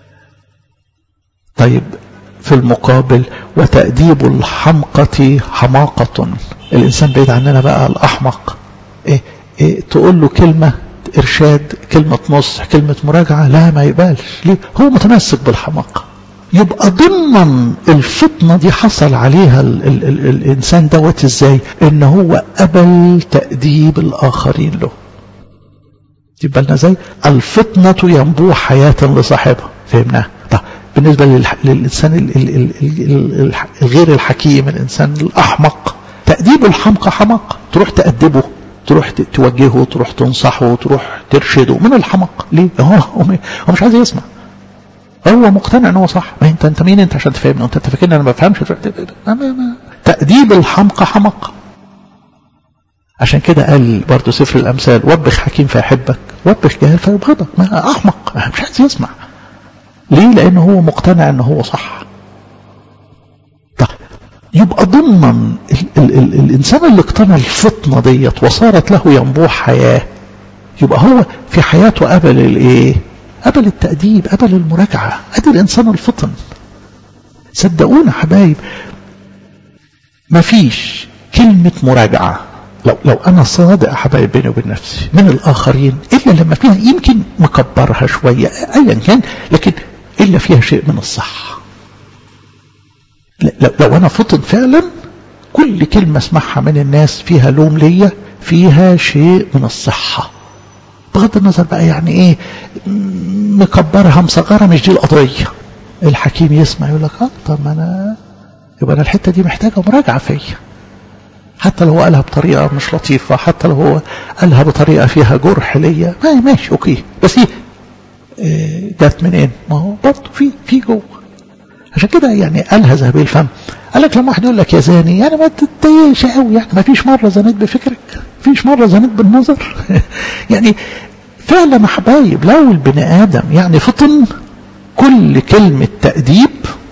طيب في المقابل وتأديب الحمقى حماقة. الإنسان بعيد عننا بقى الأحمق، إيه إيه تقول له كلمة إرشاد، كلمة نصح، كلمة مراجعة، لا ما يقبلش. ليه؟ هو متمسك بالحماقة. يبقى ضمن الفطنة دي حصل عليها ال ال ال الإنسان دوت إزاي؟ إن هو قبل تأديب الآخرين له. يبقى لنا زي الفطنة ينبوع حياة لصاحبها. فهمناها؟ طيب بالنسبة للإنسان ال ال ال ال الغير الحكيم، الإنسان الأحمق، تأديب الحمقى حماقة. تروح تأدبه، تروح توجهه، تروح تنصحه، تروح ترشده. من الحمق. ليه؟ هو هو مش عايز يسمع، هو مقتنع ان هو صح. ما انت انت مين انت عشان تفهمني؟ انت فاكرني انا ما بفهمش؟ تأديب الحمقى حماقة. عشان كده قال برضه سفر الامثال: وبخ حكيم فيحبك، وبخ جاهل فيبغضك. ما احمق مش عايز يسمع. ليه؟ لانه هو مقتنع ان هو صح. طيب يبقى ضمن ال ال ال الانسان اللي اقتنع الفطنه ديت وصارت له ينبوع حياه، يبقى هو في حياته قبل الايه؟ قبل التأديب، قبل المراجعه. ادي الانسان الفطن. صدقونا حبايب، مفيش كلمه مراجعه لو لو انا صادق حبايب بيني وبين نفسي من الاخرين، الا لما فيها يمكن مكبرها شويه ايا كان، لكن الا فيها شيء من الصح. لو, لو انا فطن فعلا، كل كلمه اسمعها من الناس فيها لوم ليا، فيها شيء من الصحه. بغض النظر بقى يعني ايه مكبرها مصغرها، مش دي القضيه. الحكيم يسمع يقول لك اه طب ما انا يبقى انا الحته دي محتاجه مراجعه فيا، حتى لو هو قالها بطريقه مش لطيفه، حتى لو هو قالها بطريقه فيها جرح ليا، ماشي اوكي، بس ايه جت منين؟ ما هو برضه في في جوه. عشان كده يعني قالها ذهبي الفم، قال لك لما واحد يقول لك يا زاني يعني ما تتضايقش قوي، يعني ما فيش مره زنيت بفكرك، ما فيش مره زنيت بالنظر. يعني فعلا يا حبايب لو البني ادم يعني فطن، كل كلمه تأديب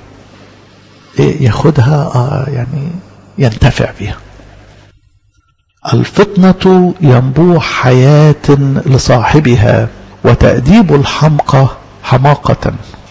ياخدها آه يعني ينتفع بها. الفطنة ينبوع حياة لصاحبها، وتأديب الحمقى حماقة.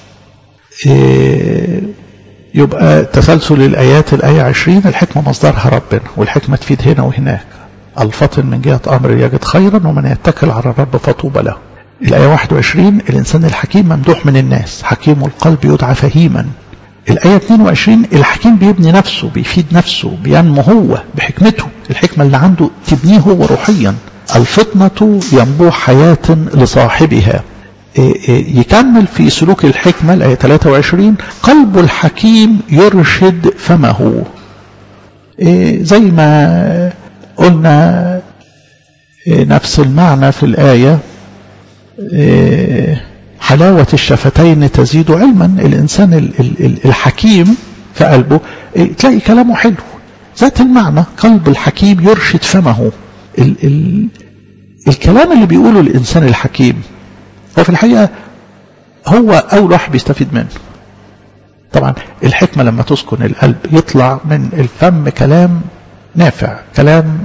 إيه يبقى تسلسل الآيات. الآية عشرين: الحكمة مصدرها ربنا، والحكمة تفيد هنا وهناك. الفطن من جهة أمر يجد خيرا، ومن يتكل على الرب فطوبى له. الآية واحد وعشرين: الإنسان الحكيم ممدوح من الناس، حكيم القلب يدعى فهيما. الآية اثنين وعشرين: الحكيم بيبني نفسه، بيفيد نفسه، بينمو هو بحكمته، الحكمة اللي عنده تبنيه هو روحيا. الفطنة ينبوع حياة لصاحبها. يكمل في سلوك الحكمة الآية ثلاثة وعشرين: قلب الحكيم يرشد فمه. زي ما قلنا نفس المعنى في الآية: حلاوة الشفتين تزيد علما. الإنسان الحكيم في قلبه تلاقي كلامه حلو، ذات المعنى. قلب الحكيم يرشد فمه. ال ال الكلام اللي بيقوله الإنسان الحكيم هو في الحقيقة هو أول واحد بيستفيد منه. طبعا الحكمة لما تسكن القلب يطلع من الفم كلام نافع، كلام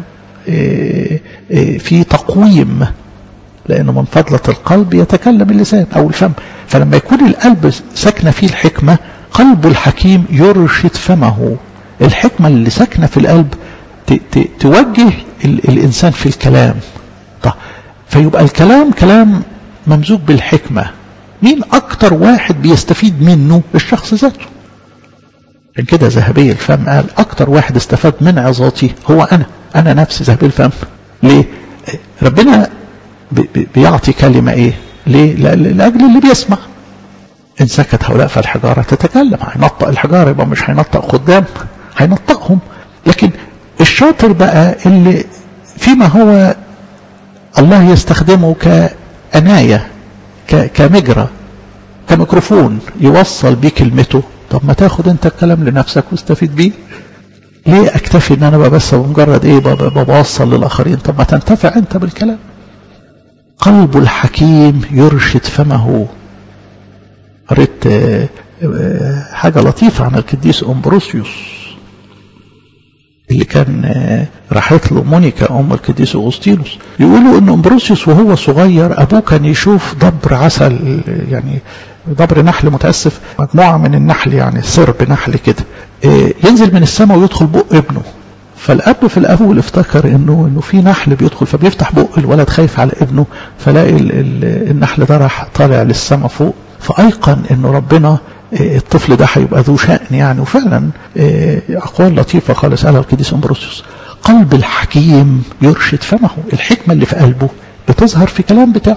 فيه تقويم، لأنه من فضلة القلب يتكلم اللسان أو الفم. فلما يكون القلب ساكنة فيه الحكمة، قلب الحكيم يرشد فمه. الحكمة اللي ساكنة في القلب توجه الإنسان في الكلام. طيب فيبقى الكلام كلام ممزوج بالحكمة. مين أكتر واحد بيستفيد منه؟ الشخص ذاته. عشان كده ذهبي الفم قال أكتر واحد استفاد من عظاتي هو أنا أنا نفسي. ذهبي الفم ليه؟ ربنا بيعطي كلمة ايه؟ ليه؟ لأجل اللي بيسمع. إن سكت هؤلاء فالحجارة تتكلم. هينطق الحجارة، يبقى مش هينطق خدام، هينطقهم. لكن الشاطر بقى اللي فيما هو الله يستخدمه كأناية، كمجرى، كميكروفون يوصل بيه كلمته. طب ما تاخد انت الكلام لنفسك واستفيد بيه. ليه اكتفي ان انا بس بمجرد ايه بوصل للآخرين؟ طب ما تنتفع انت بالكلام. قلب الحكيم يرشد فمه. قريت حاجة لطيفة عن القديس أمبروسيوس. اللي كان راحت له مونيكا ام القديس اغسطينوس، يقولوا ان امبروسيوس وهو صغير ابوه كان يشوف دبر عسل، يعني دبر نحل متاسف، مجموعه من النحل يعني سرب نحل كده، ينزل من السماء ويدخل بق ابنه. فالاب في الاول افتكر انه انه في نحل بيدخل، فبيفتح بق الولد خايف على ابنه، فلاقي النحل ده راح طالع للسماء فوق، فايقن انه ربنا الطفل ده هيبقى ذو شأن يعني. وفعلا اقوال لطيفه خالص قالها القديس امبروسيوس: قلب الحكيم يرشد فمه، الحكمه اللي في قلبه بتظهر في كلام بتاعه.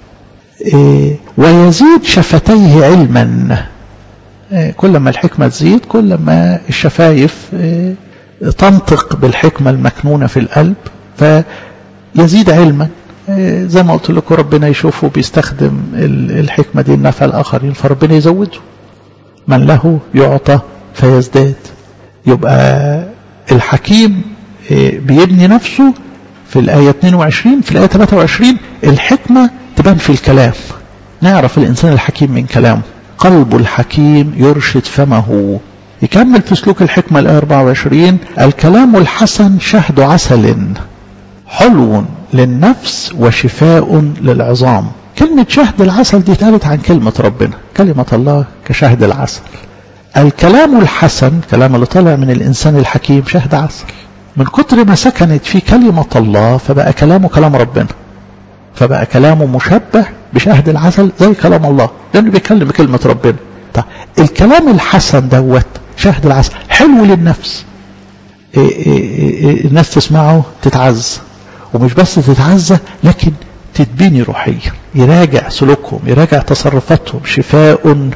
ويزيد شفتيه علما، كل ما الحكمه تزيد كل ما الشفايف تنطق بالحكمة المكنونة في القلب فيزيد علما. زي ما قلت لكم ربنا يشوفه بيستخدم الحكمة دي لنفع الآخرين فربنا يزوده. من له يعطى فيزداد. يبقى الحكيم بيبني نفسه في الآية اثنين وعشرين. في الآية ثلاثة وعشرين الحكمة تبان في الكلام، نعرف الإنسان الحكيم من كلامه. قلب الحكيم يرشد فمه. يكمل في سلوك الحكمة الآية أربعة وعشرين: الكلام الحسن شهد عسل حلو للنفس وشفاء للعظام. كلمة شهد العسل دي اتقالت عن كلمة ربنا، كلمة الله كشهد العسل. الكلام الحسن، كلام اللي طالع من الإنسان الحكيم، شهد عسل. من كتر ما سكنت في كلمة الله فبقى كلامه كلام ربنا، فبقى كلامه مشبه بشهد العسل زي كلام الله، لأنه بيكلم كلمة ربنا. طيب الكلام الحسن دوت شهد العسل حلو للنفس. إيه إيه إيه الناس تسمعه تتعزى، ومش بس تتعزى لكن تتبني روحيا، يراجع سلوكهم، يراجع تصرفاتهم. شفاء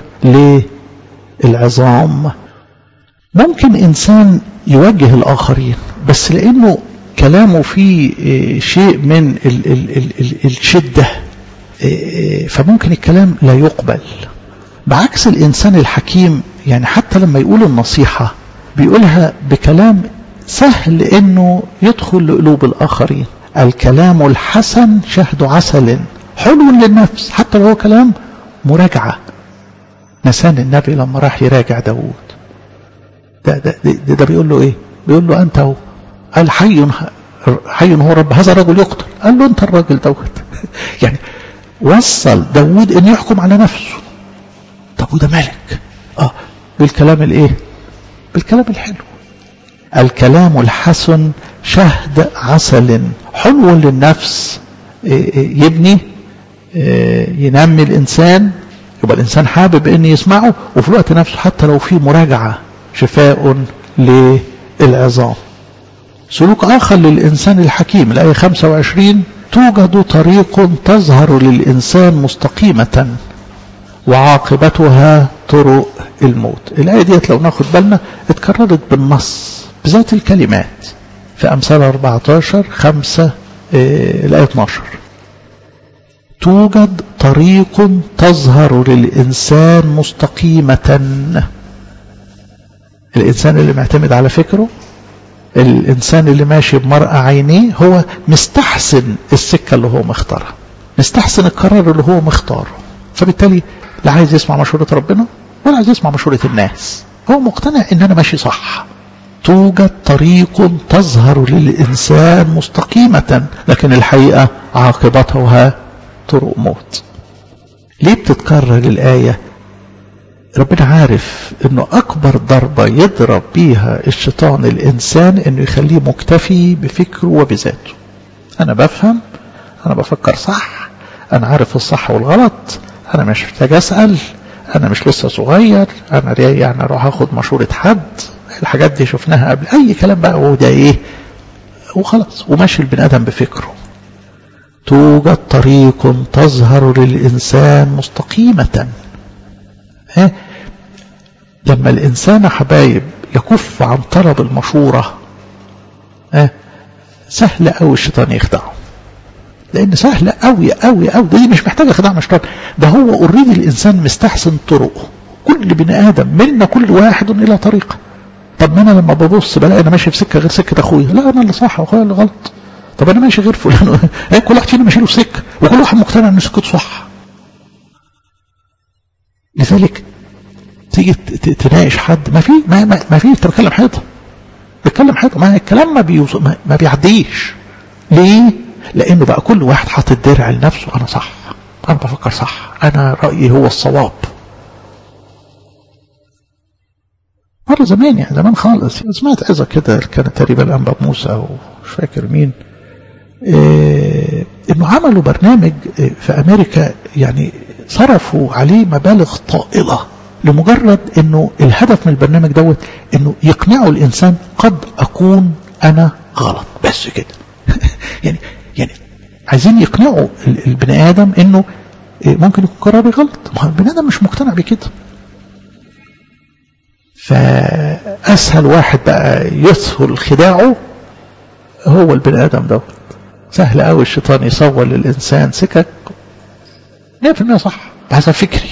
للعظام. ممكن إنسان يوجه الآخرين بس لأنه كلامه فيه شيء من ال ال ال ال الشدة فممكن الكلام لا يقبل. بعكس الإنسان الحكيم، يعني حتى لما يقول النصيحة بيقولها بكلام سهل إنه يدخل لقلوب الآخرين. الكلام الحسن شهد عسل حلو للنفس، حتى لو هو كلام مراجعة. نسان النبي لما راح يراجع داود ده, ده, ده, ده بيقول له إيه؟ بيقول له أنت هو. قال حي حي هو رب هذا الرجل يقتل. قال له أنت الرجل دوت. يعني وصل داود إن يحكم على نفسه. طب وده ملك اه بالكلام الايه؟ بالكلام الحلو. الكلام الحسن شهد عسل حلو للنفس، يبني ينمي الانسان، يبقى الانسان حابب ان يسمعه، وفي الوقت نفسه حتى لو في مراجعه شفاء للعظام. سلوك اخر للانسان الحكيم الايه خمسة وعشرين: توجد طريق تظهر للانسان مستقيمه وعاقبتها طرق الموت. الآية ديت لو ناخد بالنا اتكررت بالنص بذات الكلمات في أمثال أربعة عشر خمسة اه الآية اثناشر. توجد طريق تظهر للإنسان مستقيمة. الإنسان اللي معتمد على فكره، الإنسان اللي ماشي بمرأة عينيه، هو مستحسن السكة اللي هو مختارها، مستحسن القرار اللي هو مختاره، فبالتالي لا عايز يسمع مشورة ربنا ولا عايز يسمع مشورة الناس، هو مقتنع ان انا ماشي صح. توجد طريق تظهر للإنسان مستقيمة لكن الحقيقة عاقبتها طرق موت. ليه بتتكرر الآية؟ ربنا عارف انه اكبر ضربة يضرب بيها الشيطان الانسان انه يخليه مكتفي بفكره وبذاته. انا بفهم، انا بفكر صح، انا عارف الصح والغلط، انا مش محتاج اسأل، انا مش لسه صغير، انا يعني اروح اخد مشورة حد. الحاجات دي شفناها قبل، اي كلام بقى وده ايه وخلاص، وماشي البني ادم بفكره. توجد طريق تظهر للإنسان مستقيمة. ها؟ لما الإنسان حبايب يكف عن طلب المشورة، ها؟ سهل قوي الشيطان يخدعه، لأن سهل قوي قوي قوي. دي مش محتاجة خداع من الشيطان، ده هو اوريدي الإنسان مستحسن طرقه. كل بني آدم منا كل واحد إلى طريقه. طب ما أنا لما ببص بلاقي أنا ماشي في سكة غير سكة أخويا، لا أنا اللي صح وأخويا اللي غلط. طب أنا ماشي غير فلان، كل واحد فينا ماشي له في سكة وكل واحد مقتنع إن سكته صح. لذلك تيجي تناقش حد، ما في ما ما, ما في تتكلم حيطة، بيتكلم حاجه، ما الكلام ما, بيوص... ما, ما بيعديش. ليه؟ لانه بقى كل واحد حاطط درع لنفسه، انا صح، انا بفكر صح، انا رايي هو الصواب. مره زمان يعني زمان خالص سمعت عظه كده، كانت تقريبا الانبا موسى او مش فاكر مين، إيه انه عملوا برنامج في امريكا يعني صرفوا عليه مبالغ طائله لمجرد انه الهدف من البرنامج دوت انه يقنعوا الانسان قد اكون انا غلط، بس كده. يعني يعني عايزين يقنعوا البني ادم انه ممكن يكون قراري غلط، ما البني ادم مش مقتنع بكده. فاسهل واحد بقى يسهل خداعه هو البني ادم دوت. سهل قوي الشيطان يصور للانسان سكك مية في المية صح بحسب فكري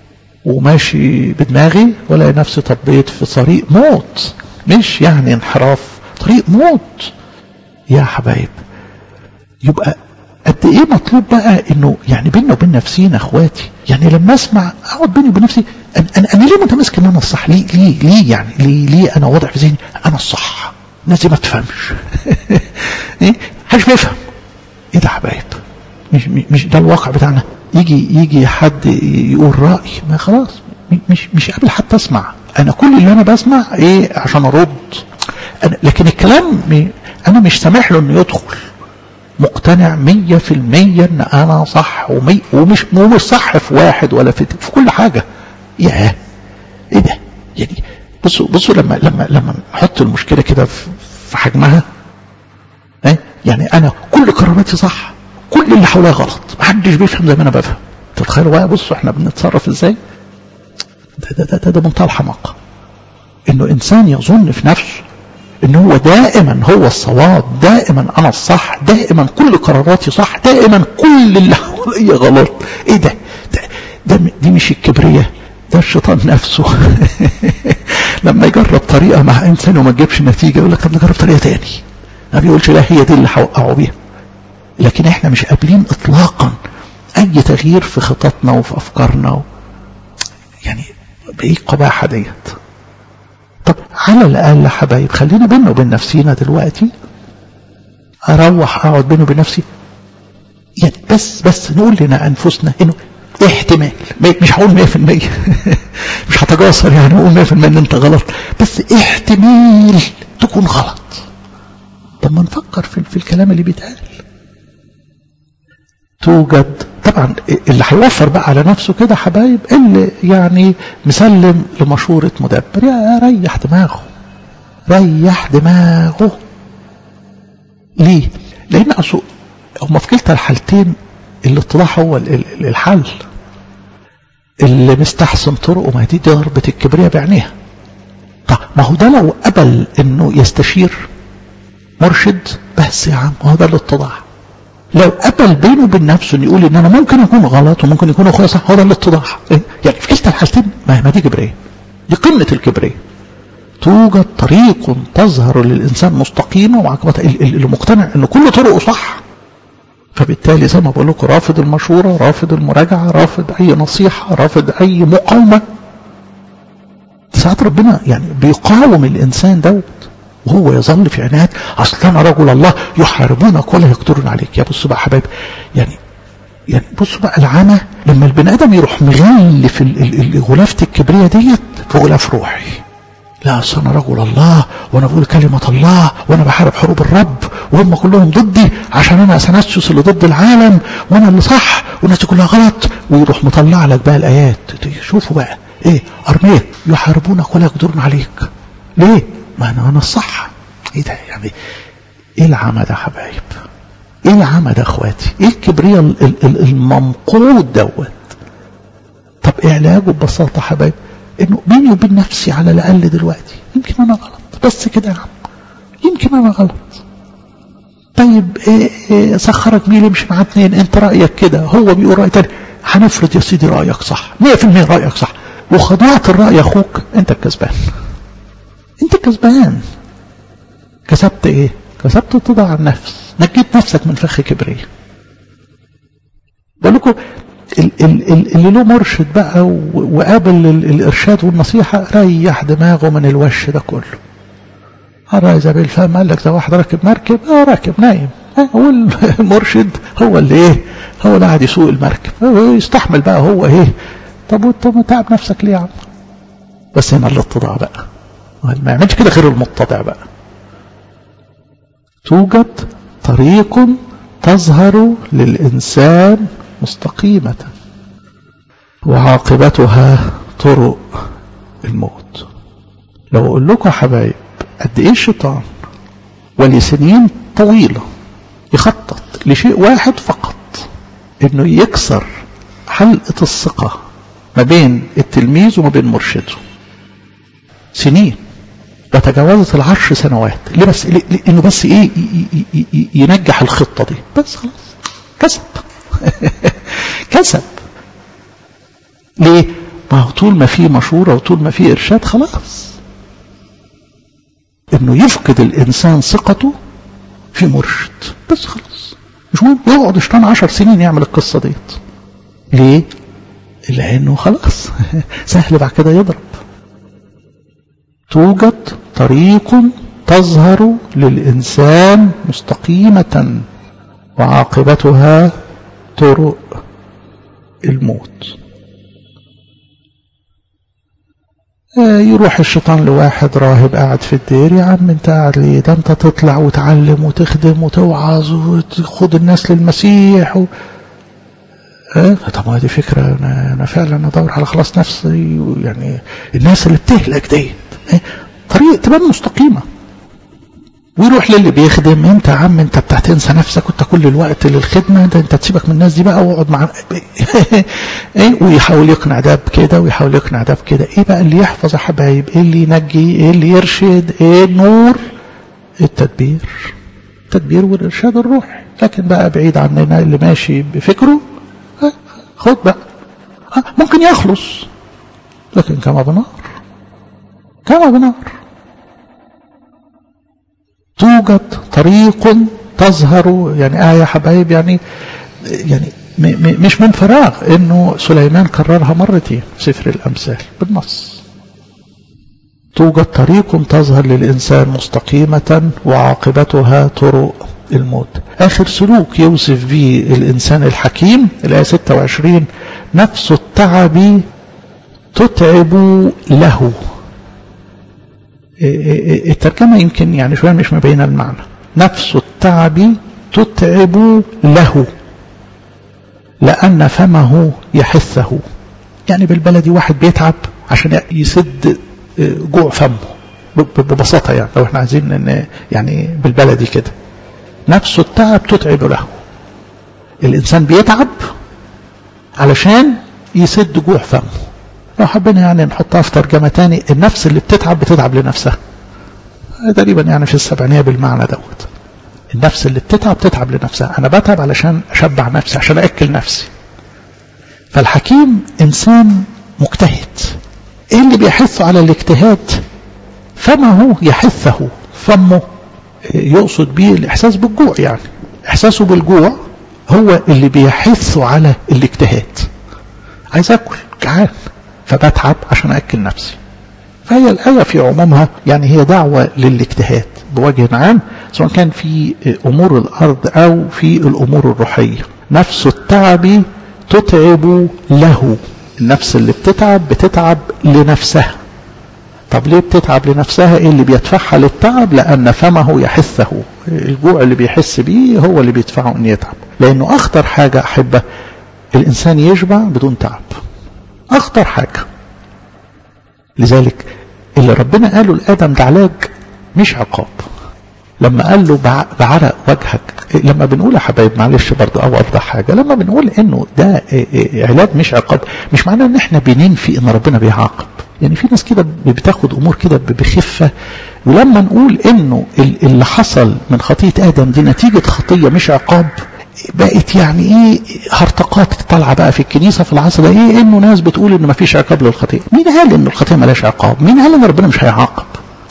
وماشي بدماغي، ولا نفسي طبيت في طريق موت، مش يعني انحراف، طريق موت. يا حبايب، يبقى قد ايه مطلوب بقى انه يعني بيننا وبين نفسينا اخواتي، يعني لما اسمع اقعد بيني وبين نفسي انا انا, أنا ليه متمسك ان انا الصح؟ ليه ليه ليه يعني ليه ليه انا واضح في ذهني انا الصح؟ الناس دي ما تفهمش. ايه محدش بيفهم. ايه ده يا حبايب؟ مش مش ده الواقع بتاعنا. يجي يجي حد يقول رأي، ما خلاص مش مش قابل حتى اسمع. انا كل اللي انا بسمع ايه عشان ارد أنا، لكن الكلام انا مش سامح له انه يدخل مقتنع مية في المية ان انا صح، ومي ومش مش صح في واحد ولا في, في كل حاجة. ياه ايه ده؟ يعني بصوا بصوا لما لما لما نحط المشكلة كده في حجمها، ايه يعني انا كل قراراتي صح، كل اللي حواليا غلط، محدش بيفهم زي ما انا بفهم. تتخيلوا بقى بصوا احنا بنتصرف ازاي؟ ده ده ده, ده منتهى الحماقة، انه انسان يظن في نفسه ان هو دائما هو الصواب، دائما انا الصح، دائما كل قراراتي صح، دائما كل اللي حواليا غلط. ايه ده؟ ده, ده دي مش الكبرياء، ده الشيطان نفسه. لما يجرب طريقة مع انسان وما تجيبش نتيجة يقول لك طب نجرب طريقة تاني، ما بيقولش لا هي دي اللي هوقعوا بيها. لكن احنا مش قابلين اطلاقا اي تغيير في خططنا وفي افكارنا و... يعني بايه قباحة ديت؟ طب على الاقل حبايب خلينا بيننا وبين نفسينا دلوقتي، اروح اقعد بيني وبين نفسي يعني بس بس نقول لنا انفسنا انه احتمال، مش هقول مية في المية، مش هتجاسر يعني اقول مية في المية ان انت غلط، بس احتمال تكون غلط. طب ما نفكر في, في الكلام اللي بيتقال. توجد طبعا اللي هيوفر بقى على نفسه كده حبايب اللي يعني مسلم لمشورة مدبر، يا ريح دماغه، ريح دماغه. ليه؟ لان اصل هما في كلتا الحالتين الاتضاع هو الحل. اللي مستحسن طرقه، ما دي ضربة الكبرياء بعينيها. طب ما هو ده لو قبل انه يستشير مرشد بس يا عم، هو ده الاتضاع. لو قبل بينه وبين نفسه ان يقول ان انا ممكن اكون غلط وممكن يكون اخويا صح، هو ده الاتضاع. يعني في كلتا الحالتين ما دي كبرياء، دي قمة الكبرياء. توجد طريق تظهر للانسان مستقيمه وعقبتها اللي مقتنع ان كل طرقه صح، فبالتالي زي ما بقول لكم رافض المشوره، رافض المراجعه، رافض اي نصيحه، رافض اي مقاومه. ساعات ربنا يعني بيقاوم الانسان دوت وهو يظل في عناد، اصل انا رجل الله يحاربونك ولا يقدرون عليك. يا بصوا بقى حبايب، يعني يعني بصوا بقى العمى لما البني ادم يروح مغل في غلافه الكبرياء ديت في غلاف روحي. لا اصل انا رجل الله وانا بقول كلمه الله وانا بحارب حروب الرب وهم كلهم ضدي عشان انا اثناسيوس اللي ضد العالم وانا اللي صح والناس دي كلها غلط، ويروح مطلع لك بقى الايات. شوفوا بقى ايه ارميه يحاربونك ولا يقدرون عليك. ليه؟ ما انا انا الصح. ايه ده يعني؟ ايه العمى ده حبايب؟ ايه العمى ده اخواتي؟ ايه الكبرياء المنقود دوت؟ طب ايه علاجه ببساطه حبايب؟ انه بيني وبين نفسي على الاقل دلوقتي يمكن انا غلط، بس كده يا عم يمكن انا غلط. طيب إيه إيه سخرك مين يمشي مع اتنين، انت رايك كده هو بيقول راي تاني، هنفرض يا سيدي رايك صح مية في المية، رايك صح وخضعت الراي اخوك، انت الكسبان، انت الكسبان. كسبت ايه؟ كسبت اتضاع النفس، نجيت نفسك من فخ كبرياء. بقول لكم اللي له مرشد بقى وقابل الارشاد والنصيحه ريح دماغه من الوش ده كله. الرئيس بالفهم قال لك ده واحد راكب مركب، اه راكب نايم، والمرشد هو اللي ايه، هو اللي قاعد يسوق المركب، يستحمل بقى هو ايه. طب وانت متعب نفسك ليه يا عم؟ بس هنا الاتضاع بقى، ما يعملش كده غير المتضع بقى. توجد طريق تظهر للإنسان مستقيمة وعاقبتها طرق الموت. لو أقول لكم حبايب قد إيه الشيطان ولسنين طويلة يخطط لشيء واحد فقط، إنه يكسر حلقة الثقة ما بين التلميذ وما بين مرشده. سنين وتجاوزت العشر سنوات. ليه بس؟ لأنه بس إيه ينجح الخطة دي بس، خلاص كسب كسب. ليه؟ ما هو طول ما في مشورة وطول ما في إرشاد خلاص، إنه يفقد الإنسان ثقته في مرشد بس خلاص، مش مهم يقعد يشتغل عشر سنين يعمل القصة ديت. ليه؟ لأنه خلاص سهل بعد كده يضرب. توجد طريق تظهر للإنسان مستقيمة وعاقبتها طرق الموت. يروح الشيطان لواحد راهب قاعد في الدير، يا عم انت قاعد ليه؟ ده انت تطلع وتعلم وتخدم وتوعظ وتاخد الناس للمسيح و... اه طب ما دي فكرة، انا, أنا فعلا ادور على خلاص نفسي، يعني الناس اللي بتهلك دي اه طريق تبان مستقيمة. ويروح للي بيخدم، انت يا عم انت بتاع تنسى نفسك وانت كل الوقت للخدمة، ده انت تسيبك من الناس دي بقى واقعد مع ايه. ويحاول يقنع ده بكده ويحاول يقنع ده بكده. ايه بقى اللي يحفظ يا حبايب؟ ايه اللي ينجي؟ ايه اللي يرشد؟ ايه النور؟ التدبير، التدبير والارشاد الروحي. لكن بقى بعيد عننا اللي ماشي بفكره، خد بقى ممكن يخلص، لكن كما بنار كما بنار. توجد طريق تظهر، يعني آية يا حبايب، يعني يعني م م مش من فراغ انه سليمان كررها مرتين في سفر الامثال بالنص. توجد طريق تظهر للإنسان مستقيمة وعاقبتها طرق الموت. آخر سلوك يوصف به الإنسان الحكيم الآية ستة وعشرين: نفس التعب تتعب له. الترجمة يمكن يعني شوية مش مبينة المعنى. نفس التعب تتعب له لأن فمه يحثه. يعني بالبلدي واحد بيتعب عشان يسد جوع فمه ببساطة، يعني لو احنا عايزين ان يعني بالبلدي كده. نفس التعب تتعب له، الإنسان بيتعب علشان يسد جوع فمه. لو حبينا يعني نحطها في ترجمة تاني، النفس اللي بتتعب بتتعب لنفسها، تقريبا يعني في السبعينية بالمعنى دوت. النفس اللي بتتعب تتعب لنفسها، أنا بتعب علشان أشبع نفسي، عشان أكل نفسي. فالحكيم إنسان مجتهد. إيه اللي بيحثه على الاجتهاد؟ فمه يحثه. فمه يقصد به الإحساس بالجوع، يعني إحساسه بالجوع هو اللي بيحثه على الاجتهاد. عايز أكل، جعان، فبتعب عشان أكل نفسي. فهي الآية في عمومها يعني هي دعوة للاجتهاد بوجه عام، سواء كان في أمور الأرض أو في الأمور الروحية. نفس التعب تتعب له. النفس اللي بتتعب بتتعب لنفسها. طب ليه بتتعب لنفسها؟ ايه اللي بيدفعها للتعب؟ لأن فمه يحثه. الجوع اللي بيحس بيه هو اللي بيدفعه ان يتعب. لأنه أخطر حاجة أحبه الإنسان يشبع بدون تعب، أخطر حاجة. لذلك اللي ربنا قاله لآدم ده علاج مش عقاب. لما قال له بعرق وجهك، لما بنقول يا حبايب معلش برضو او اوضح حاجه، لما بنقول انه ده علاج مش عقاب، مش معناه ان احنا بننفي ان ربنا بيعاقب. يعني في ناس كده بتاخد امور كده بخفه، ولما نقول انه اللي حصل من خطيه ادم دي نتيجه خطيه مش عقاب، بقت يعني ايه هرطقات طالعه بقى في الكنيسه في العصر ده، ايه انه ناس بتقول ان ما فيش عقاب للخطيه. مين قال ان الخطيه مالهاش عقاب؟ مين قال ان ربنا مش هيعاقب؟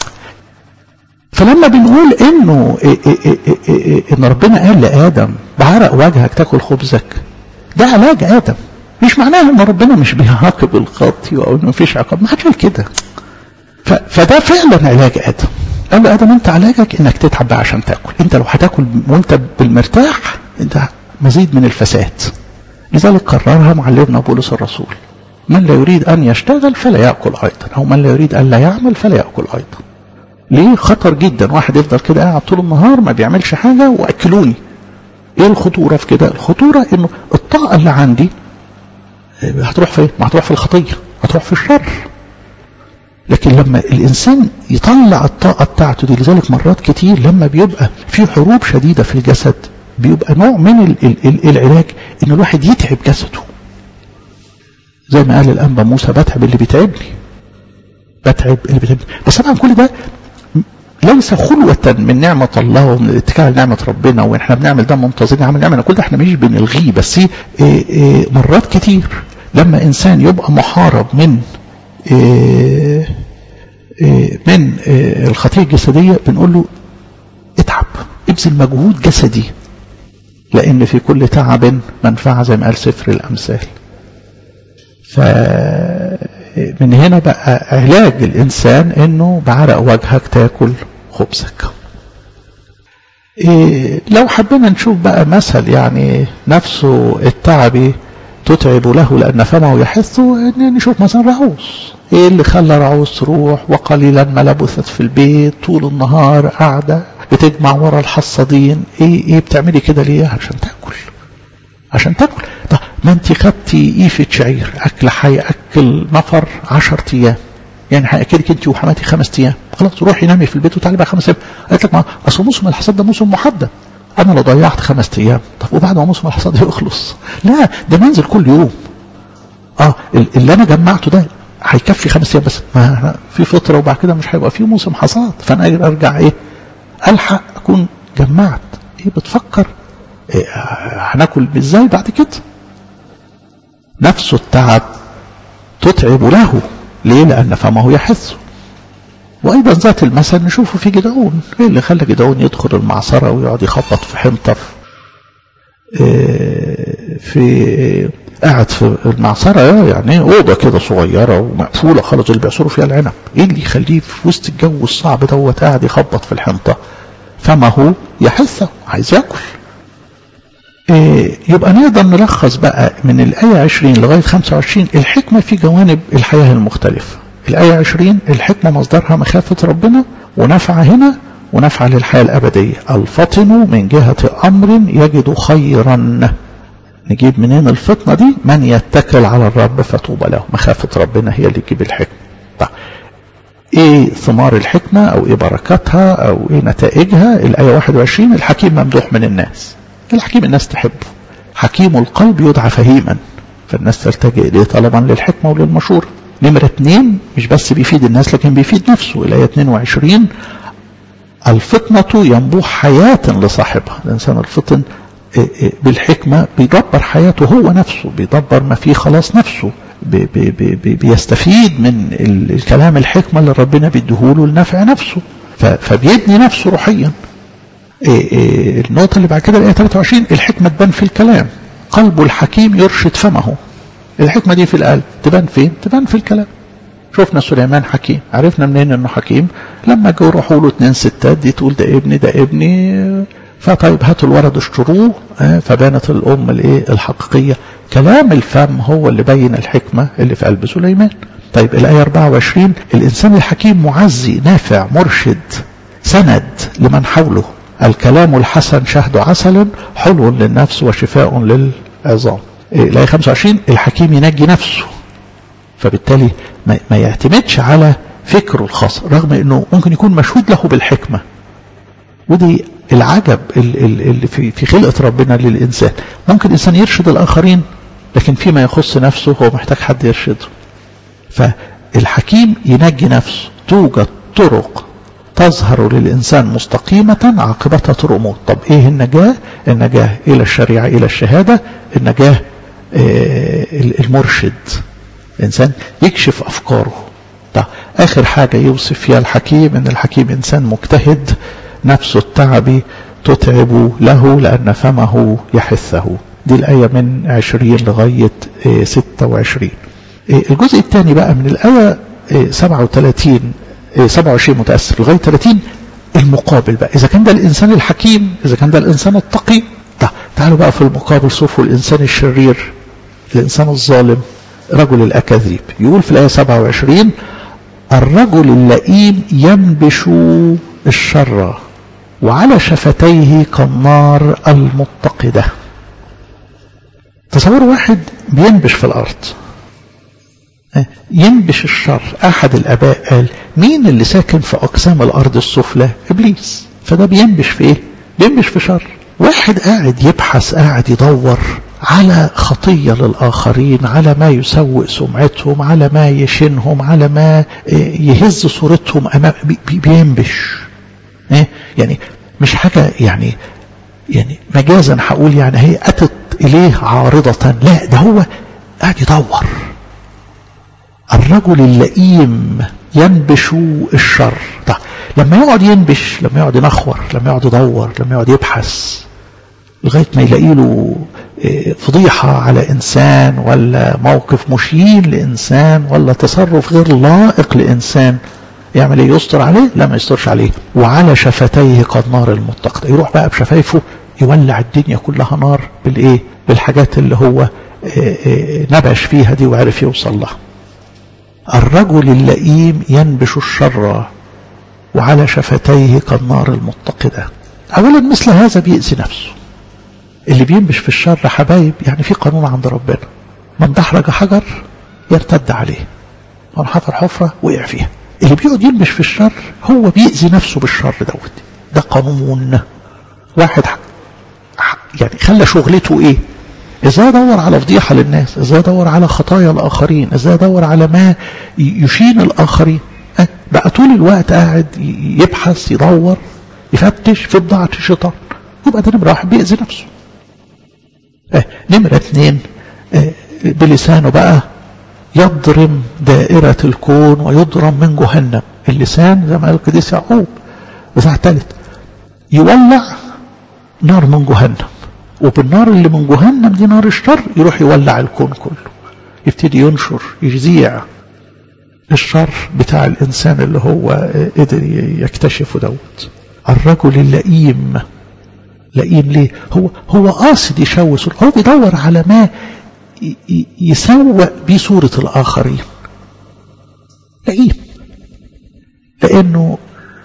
فلما بنقول انه إيه إيه إيه إيه إيه ان ربنا قال لآدم بعرق وجهك تاكل خبزك، ده علاج آدم. مش معناه ان ربنا مش بيعاقب الخاطئ او انه مفيش عقاب، ما حدش قال كده. فده فعلا علاج آدم، قال له ادم انت علاجك انك تتعب بقى عشان تاكل، انت لو هتاكل وانت بالمرتاح انت مزيد من الفساد. لذلك قررها معلمنا بولس الرسول: من لا يريد ان يشتغل فلا ياكل ايضا، او من لا يريد ان لا يعمل فلا ياكل ايضا. ليه؟ خطر جدا واحد يفضل كده قاعد طول النهار ما بيعملش حاجه واكلوني. ايه الخطوره في كده؟ الخطوره انه الطاقه اللي عندي هتروح فين؟ ما هتروح في الخطيه، هتروح في الشر. لكن لما الانسان يطلع الطاقه بتاعته دي، لذلك مرات كتير لما بيبقى في حروب شديده في الجسد بيبقى نوع من ال ال ال العلاج ان الواحد يتعب جسده. زي ما قال الانبا موسى: بتعب اللي بيتعبني، بتعب اللي بيتعبني. بس طبعا كل ده ليس خلوة من نعمة الله ومن الاتكال على نعمة ربنا، واحنا بنعمل ده منتظرين عمل نعمة، كل ده احنا مش بنلغيه. بس إيه إيه مرات كتير لما انسان يبقى محارب من إيه إيه من إيه الخطية الجسدية، بنقول له اتعب، ابذل مجهود جسدي، لان في كل تعب منفعة زي ما قال سفر الامثال. فمن هنا بقى علاج الانسان انه بعرق وجهك تاكل خبزك. إيه لو حبينا نشوف بقى مثل يعني نفسه التعب تتعب له لأن فمه يحثه، نشوف مثلا رعوس. ايه اللي خلى رعوس تروح وقليلا ما لبثت في البيت طول النهار قاعدة بتجمع ورا الحصادين؟ ايه ايه بتعملي كده ليه؟ عشان تاكل، عشان تاكل. طب ما انت خدتي ايفة شعير اكل هياكل نفر عشر ايام، يعني هياكلك انت وحماتي خمس ايام، خلاص روحي نامي في البيت وتعالي بقى خمس ايام. قالت لك ما اصل موسم الحصاد ده موسم محدد، انا لو ضيعت خمس ايام طب وبعد ما موسم الحصاد يخلص؟ لا ده منزل كل يوم. اه اللي انا جمعته ده هيكفي خمس ايام بس، ما في فتره وبعد كده مش هيبقى في موسم حصاد، فانا ارجع ايه الحق اكون جمعت. ايه بتفكر إيه هناكل ازاي بعد كده؟ نفس التعب تتعب له، ليه؟ لان فمه يحثه. وايضا ذات المثل نشوفه في جدعون. ايه اللي خلى جدعون يدخل المعصره ويقعد يخبط في حنطه إيه في قاعد في المعصره، يعني اوضه كده صغيره ومقفوله خالص اللي بيعصروا فيها العنب؟ ايه اللي يخليه في وسط الجو الصعب دوت قاعد يخبط في الحنطه؟ فمه يحثه، عايز ياكل. إيه يبقى نقدر نلخص بقى من الآية عشرين لغاية خمسة وعشرين الحكمة في جوانب الحياة المختلفة. الآية عشرين الحكمة مصدرها مخافة ربنا، ونفع هنا ونفع للحياة الأبدية. الفطن من جهة أمر يجد خيرا. نجيب منين الفطنة دي؟ من يتكل على الرب فطوبى له. مخافة ربنا هي اللي تجيب الحكمة. طيب ايه ثمار الحكمة او ايه بركاتها او ايه نتائجها؟ الآية واحد وعشرين الحكيم ممدوح من الناس. الحكيم الناس تحبه، حكيم القلب يدعى فهيما، فالناس تلتجئ اليه طلبا للحكمة وللمشورة. نمرة اتنين مش بس بيفيد الناس لكن بيفيد نفسه. الآية اتنين وعشرين الفطنة ينبوح حياة لصاحبها. الإنسان الفطن بالحكمة بيدبر حياته هو نفسه، بيدبر ما فيه خلاص نفسه، بي بي بي بيستفيد من الكلام الحكمة اللي ربنا بيديهوله لنفع نفسه، فبيبني نفسه روحيا. إيه إيه النقطة اللي بعد كده الآية ثلاثة وعشرين الحكمة تبان في الكلام. قلب الحكيم يرشد فمه. الحكمة دي في القلب تبان فين؟ تبان في الكلام. شوفنا سليمان حكيم، عرفنا منين انه حكيم؟ لما جو روحوا له اتنين ستات دي تقول ده ابني ده ابني، فطيب هاتوا الولد اشتروه، فبانت الام الايه الحقيقية. كلام الفم هو اللي بين الحكمة اللي في قلب سليمان. طيب الآية أربعة وعشرين الإنسان الحكيم معزي نافع مرشد سند لمن حوله. الكلام الحسن شهد عسل حلو للنفس وشفاء للعظام. الآية خمسة وعشرين الحكيم ينجي نفسه، فبالتالي ما يعتمدش على فكره الخاص رغم انه ممكن يكون مشهود له بالحكمة. ودي العجب اللي في خلقة ربنا للإنسان. ممكن الإنسان يرشد الآخرين لكن فيما يخص نفسه هو محتاج حد يرشده. فالحكيم ينجي نفسه. توجد طرق تظهر للإنسان مستقيمة عاقبتها طرق موت. طب ايه النجاة؟ النجاة الى الشريعة الى الشهادة. النجاة آه المرشد، الإنسان يكشف أفكاره. طب آخر حاجة يوصف فيها الحكيم ان الحكيم إنسان مجتهد نفس التعب تتعب له لأن فمه يحثه. دي الآية من عشرين لغاية آه ستة وعشرين. آه الجزء الثاني بقى من الآية آه سبعة وثلاثين سبعة وعشرين متأثر لغاية ثلاثين المقابل بقى، إذا كان ده الإنسان الحكيم، إذا كان ده الإنسان التقي، تعالوا بقى في المقابل شوفوا الإنسان الشرير، الإنسان الظالم، رجل الأكاذيب. يقول في الآية سبعة وعشرين: الرجل اللئيم ينبش الشر وعلى شفتيه كالنار المتقدة. تصوروا واحد بينبش في الأرض، ينبش الشر. أحد الآباء قال: مين اللي ساكن في أقسام الأرض السفلى؟ إبليس. فده بينبش في إيه؟ بينبش في شر. واحد قاعد يبحث، قاعد يدور على خطية للآخرين، على ما يسوء سمعتهم، على ما يشنهم، على ما يهز صورتهم أمام، بينبش. يعني مش حاجة يعني يعني مجازا هقول يعني هي أتت إليه عارضة، لا، ده هو قاعد يدور. الرجل اللئيم ينبش الشر. طيب لما يقعد ينبش، لما يقعد ينخور، لما يقعد يدور، لما يقعد يبحث لغاية ما يلاقي له فضيحة على إنسان، ولا موقف مشين لإنسان، ولا تصرف غير لائق لإنسان، يعمل ايه؟ يستر عليه؟ لا، ما يسترش عليه. وعلى شفتيه قد نار المتقدة. يروح بقى بشفايفه يولع الدنيا كلها نار بالايه؟ بالحاجات اللي هو نبش فيها دي وعرف يوصل لها. الرجل اللئيم ينبش الشر وعلى شفتيه قد نار المتقدة. اولا مثل هذا بيأذي نفسه. اللي بينبش في الشر حبايب يعني في قانون عند ربنا: من دحرج حجر يرتد عليه، من حفر حفرة وقع فيها. اللي بيقعد ينبش في الشر هو بيأذي نفسه بالشر دوت. ده قانون. واحد يعني خلى شغلته ايه؟ ازاي ادور على فضيحة للناس، ازاي ادور على خطايا الاخرين، ازاي ادور على ما يشين الاخرين. أه بقى طول الوقت قاعد يبحث، يدور، يفتش في بضاعة الشيطان. يبقى ده نمرة واحد بيأذي نفسه. أه نمرة اتنين، أه بلسانه بقى يضرم دائرة الكون ويضرم من جهنم. اللسان زي ما قال القديس يعقوب بتاع الثالث يولع نار من جهنم، وبالنار اللي من جهنم دي نار الشر يروح يولع الكون كله، يبتدي ينشر يذيع الشر بتاع الإنسان اللي هو قدر يكتشفه دوت. الرجل اللئيم، لئيم ليه؟ هو هو قاصد يشوه، هو بيدور على ما يسوء بيه صورة الآخرين. لئيم، لأنه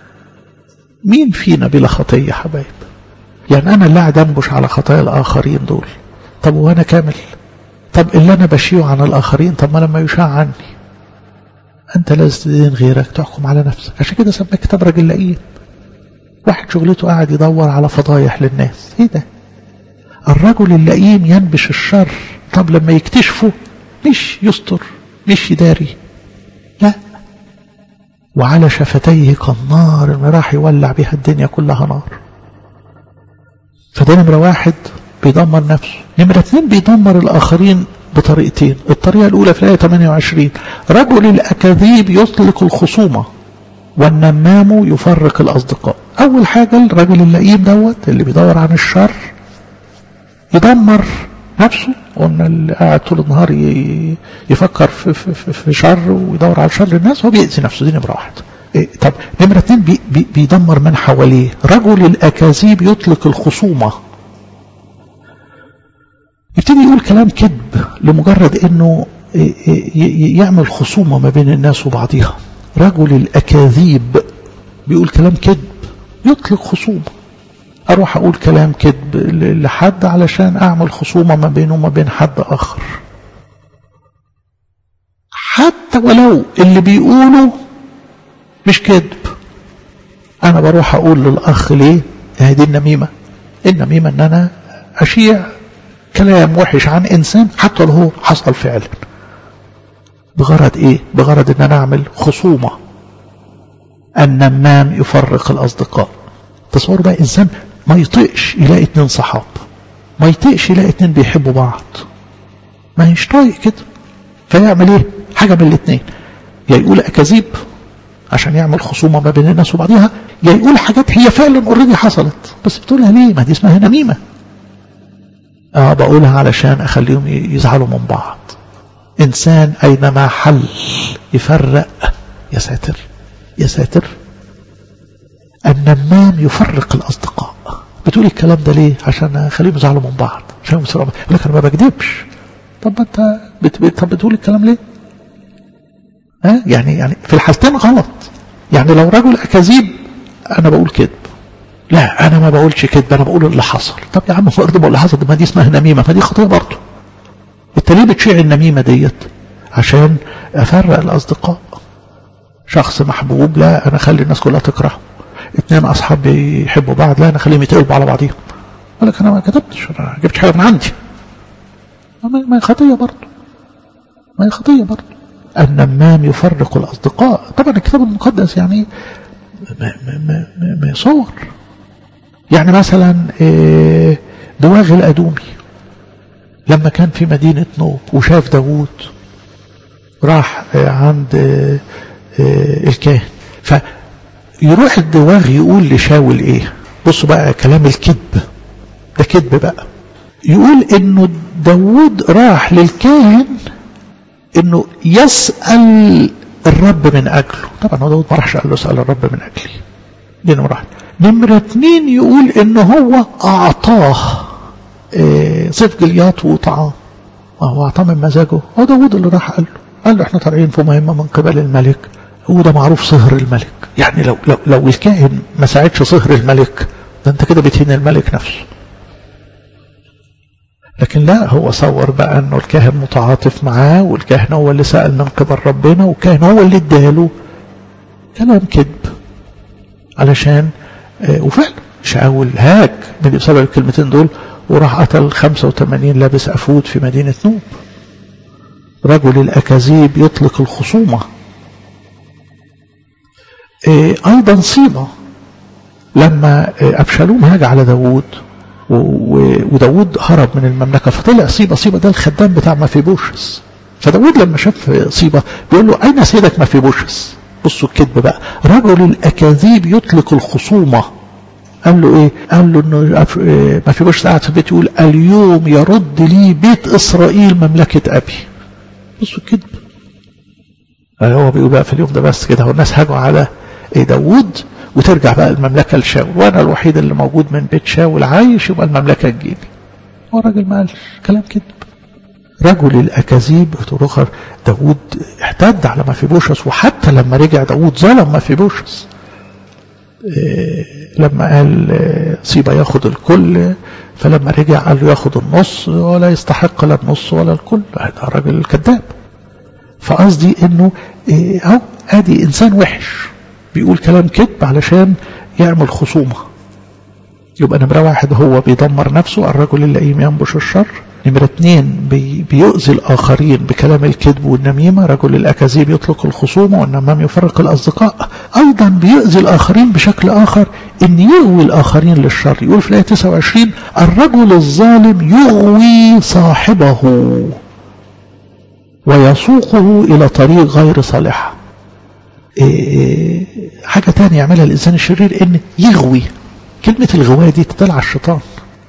مين فينا بلا خطية حبايب؟ يعني أنا اللي قاعد أنبش على خطايا الآخرين دول، طب وأنا كامل؟ طب اللي أنا بشيع عن الآخرين، طب ما لما يشاع عني؟ أنت لازم تدين غيرك، تحكم على نفسك. عشان كده سمى كتاب رجل لئيم. واحد شغلته قاعد يدور على فضايح للناس. إيه ده؟ الرجل اللئيم ينبش الشر. طب لما يكتشفه مش يستر، مش يداري، لا، وعلى شفتيه كالنار اللي راح يولع بها الدنيا كلها نار. فده نمرة واحد بيدمر نفسه. نمرة اثنين بيدمر الآخرين بطريقتين. الطريقة الأولى في الآية ثمانية وعشرين: رجل الأكاذيب يطلق الخصومة والنمام يفرق الأصدقاء. أول حاجة الرجل اللئيم دوت اللي بيدور عن الشر يدمر نفسه. قلنا اللي قاعد طول النهار يفكر في, في, في, في شر ويدور على شر الناس هو بيأذي نفسه. دي نمرة واحد. إيه طب نمرة اتنين بي بي بيدمر من حواليه. رجل الأكاذيب يطلق الخصومة، يبتدي يقول كلام كذب لمجرد انه يعمل خصومة ما بين الناس وبعضها. رجل الأكاذيب بيقول كلام كذب، يطلق خصومة. اروح اقول كلام كذب لحد علشان اعمل خصومة ما بينه وما بين حد اخر، حتى ولو اللي بيقوله مش كذب. انا بروح اقول للاخ ليه؟ هذه النميمة. النميمة ان انا اشيع كلام وحش عن انسان حتى لو هو حصل فعلا، بغرض ايه؟ بغرض ان انا اعمل خصومة. النمام يفرق الاصدقاء. تصور بقى انسان ما يطيقش يلاقي اتنين صحاب، ما يطيقش يلاقي اتنين بيحبوا بعض، ما يش طايق كده، فيعمل ايه؟ حاجة من الاتنين: يا يقول اكاذيب عشان يعمل خصومة ما بين الناس وبعضها، يا يقول حاجات هي فعلا اوريدي حصلت بس بتقولها ليه؟ ما دي اسمها نميمة. اه بقولها علشان اخليهم يزعلوا من بعض. انسان اينما حل يفرق. يا ساتر يا ساتر. النمام يفرق الأصدقاء. بتقول الكلام ده ليه؟ عشان أخليهم يزعلوا من بعض، عشان يقول لك أنا ما بكذبش. طب أنت بت... طب بتقول الكلام ليه؟ ها؟ يعني يعني في الحالتين غلط. يعني لو رجل أكاذيب أنا بقول كذب، لا أنا ما بقولش كذب، أنا بقول اللي حصل. طب يا عم برضه بقول اللي حصل، ما دي اسمها نميمة، ما دي خطية برضه. أنت ليه بتشيع النميمة ديت؟ عشان أفرق الأصدقاء. شخص محبوب، لا أنا أخلي الناس كلها تكرهه. اثنين أصحاب يحبوا بعض، لا أنا أخليهم يتقلبوا على بعضهم. يقول لك أنا ما كتبتش، أنا ما جبتش حاجة من عندي. ما هي خطية برضه، ما هي خطية برضه. النمام يفرق الأصدقاء. طبعا الكتاب المقدس يعني ما, ما, ما, ما يصور. يعني مثلا دواغ الأدومي لما كان في مدينة نوب وشاف داوود راح عند الكاهن، فيروح الدواغ يقول لشاول ايه؟ بصوا بقى كلام الكذب ده، كذب بقى. يقول انه داوود راح للكاهن انه يسأل الرب من اجله. طبعا هو داوود ما راحش قال له اسأل الرب من اجلي، دي نمرة واحد. نمرة اتنين يقول انه هو اعطاه إيه صيف جليات وطعام، هو اعطاه من مزاجه. هو داوود اللي راح قال له قال له احنا طالعين في مهمة من قبل الملك، هو ده معروف صهر الملك. يعني لو لو لو الكاهن ما ساعدش صهر الملك ده انت كده بتهين الملك نفسه. لكن لا، هو صور بقى انه الكاهن متعاطف معاه، والكاهن هو اللي سأل من قبل ربنا، والكاهن هو اللي اداله. كلام كذب علشان اه وفعلا شاول هاج من بسبب الكلمتين دول، وراح قتل خمسة وثمانين لابس أفود في مدينة نوب. رجل الأكاذيب يطلق الخصومة. اه أيضا صيبة لما اه أبشالوم هاج على داوود، وداود هرب من المملكة فطلع صيبة. صيبة ده الخدام بتاع مفيبوشس. فداود لما شاف صيبة بيقول له أين سيدك مفيبوشس؟ بصوا الكذب بقى. رجل الأكاذيب يطلق الخصومة. قال له ايه؟ قال له انه مفيبوشس قاعد في البيت يقول اليوم يرد لي بيت إسرائيل مملكة أبي. بصوا الكذب. هو بيقول بقى في اليوم ده بس كده والناس هاجوا على ايه داود، وترجع بقى المملكة لشاول، وانا الوحيد اللي موجود من بيت شاول عايش، يبقى المملكة تجيلي. هو راجل ما قالش كلام كذب. رجل الأكاذيب اخر داود احتد على مفيبوشس، وحتى لما رجع داود ظلم مفيبوشس. إيه لما قال إيه صيبة ياخد الكل، فلما رجع قال له ياخد النص ولا يستحق لا النص ولا الكل. هذا راجل كذاب. فقصدي انه إيه اهو ادي انسان وحش بيقول كلام كذب علشان يعمل خصومة. يبقى نمرة واحد هو بيدمر نفسه، الرجل اللئيم ينبش الشر. نمرة اتنين بي بيؤذي الآخرين بكلام الكذب والنميمة. رجل الأكاذيب يطلق الخصومة، والنمام يفرق الأصدقاء. أيضا بيؤذي الآخرين بشكل آخر، إن يغوي الآخرين للشر. يقول في الآية تسعة وعشرين الرجل الظالم يغوي صاحبه ويسوقه إلى طريق غير صالح. إيه حاجة تانية يعملها الإنسان الشرير، إن يغوي. كلمة الغواية دي تطلع الشيطان.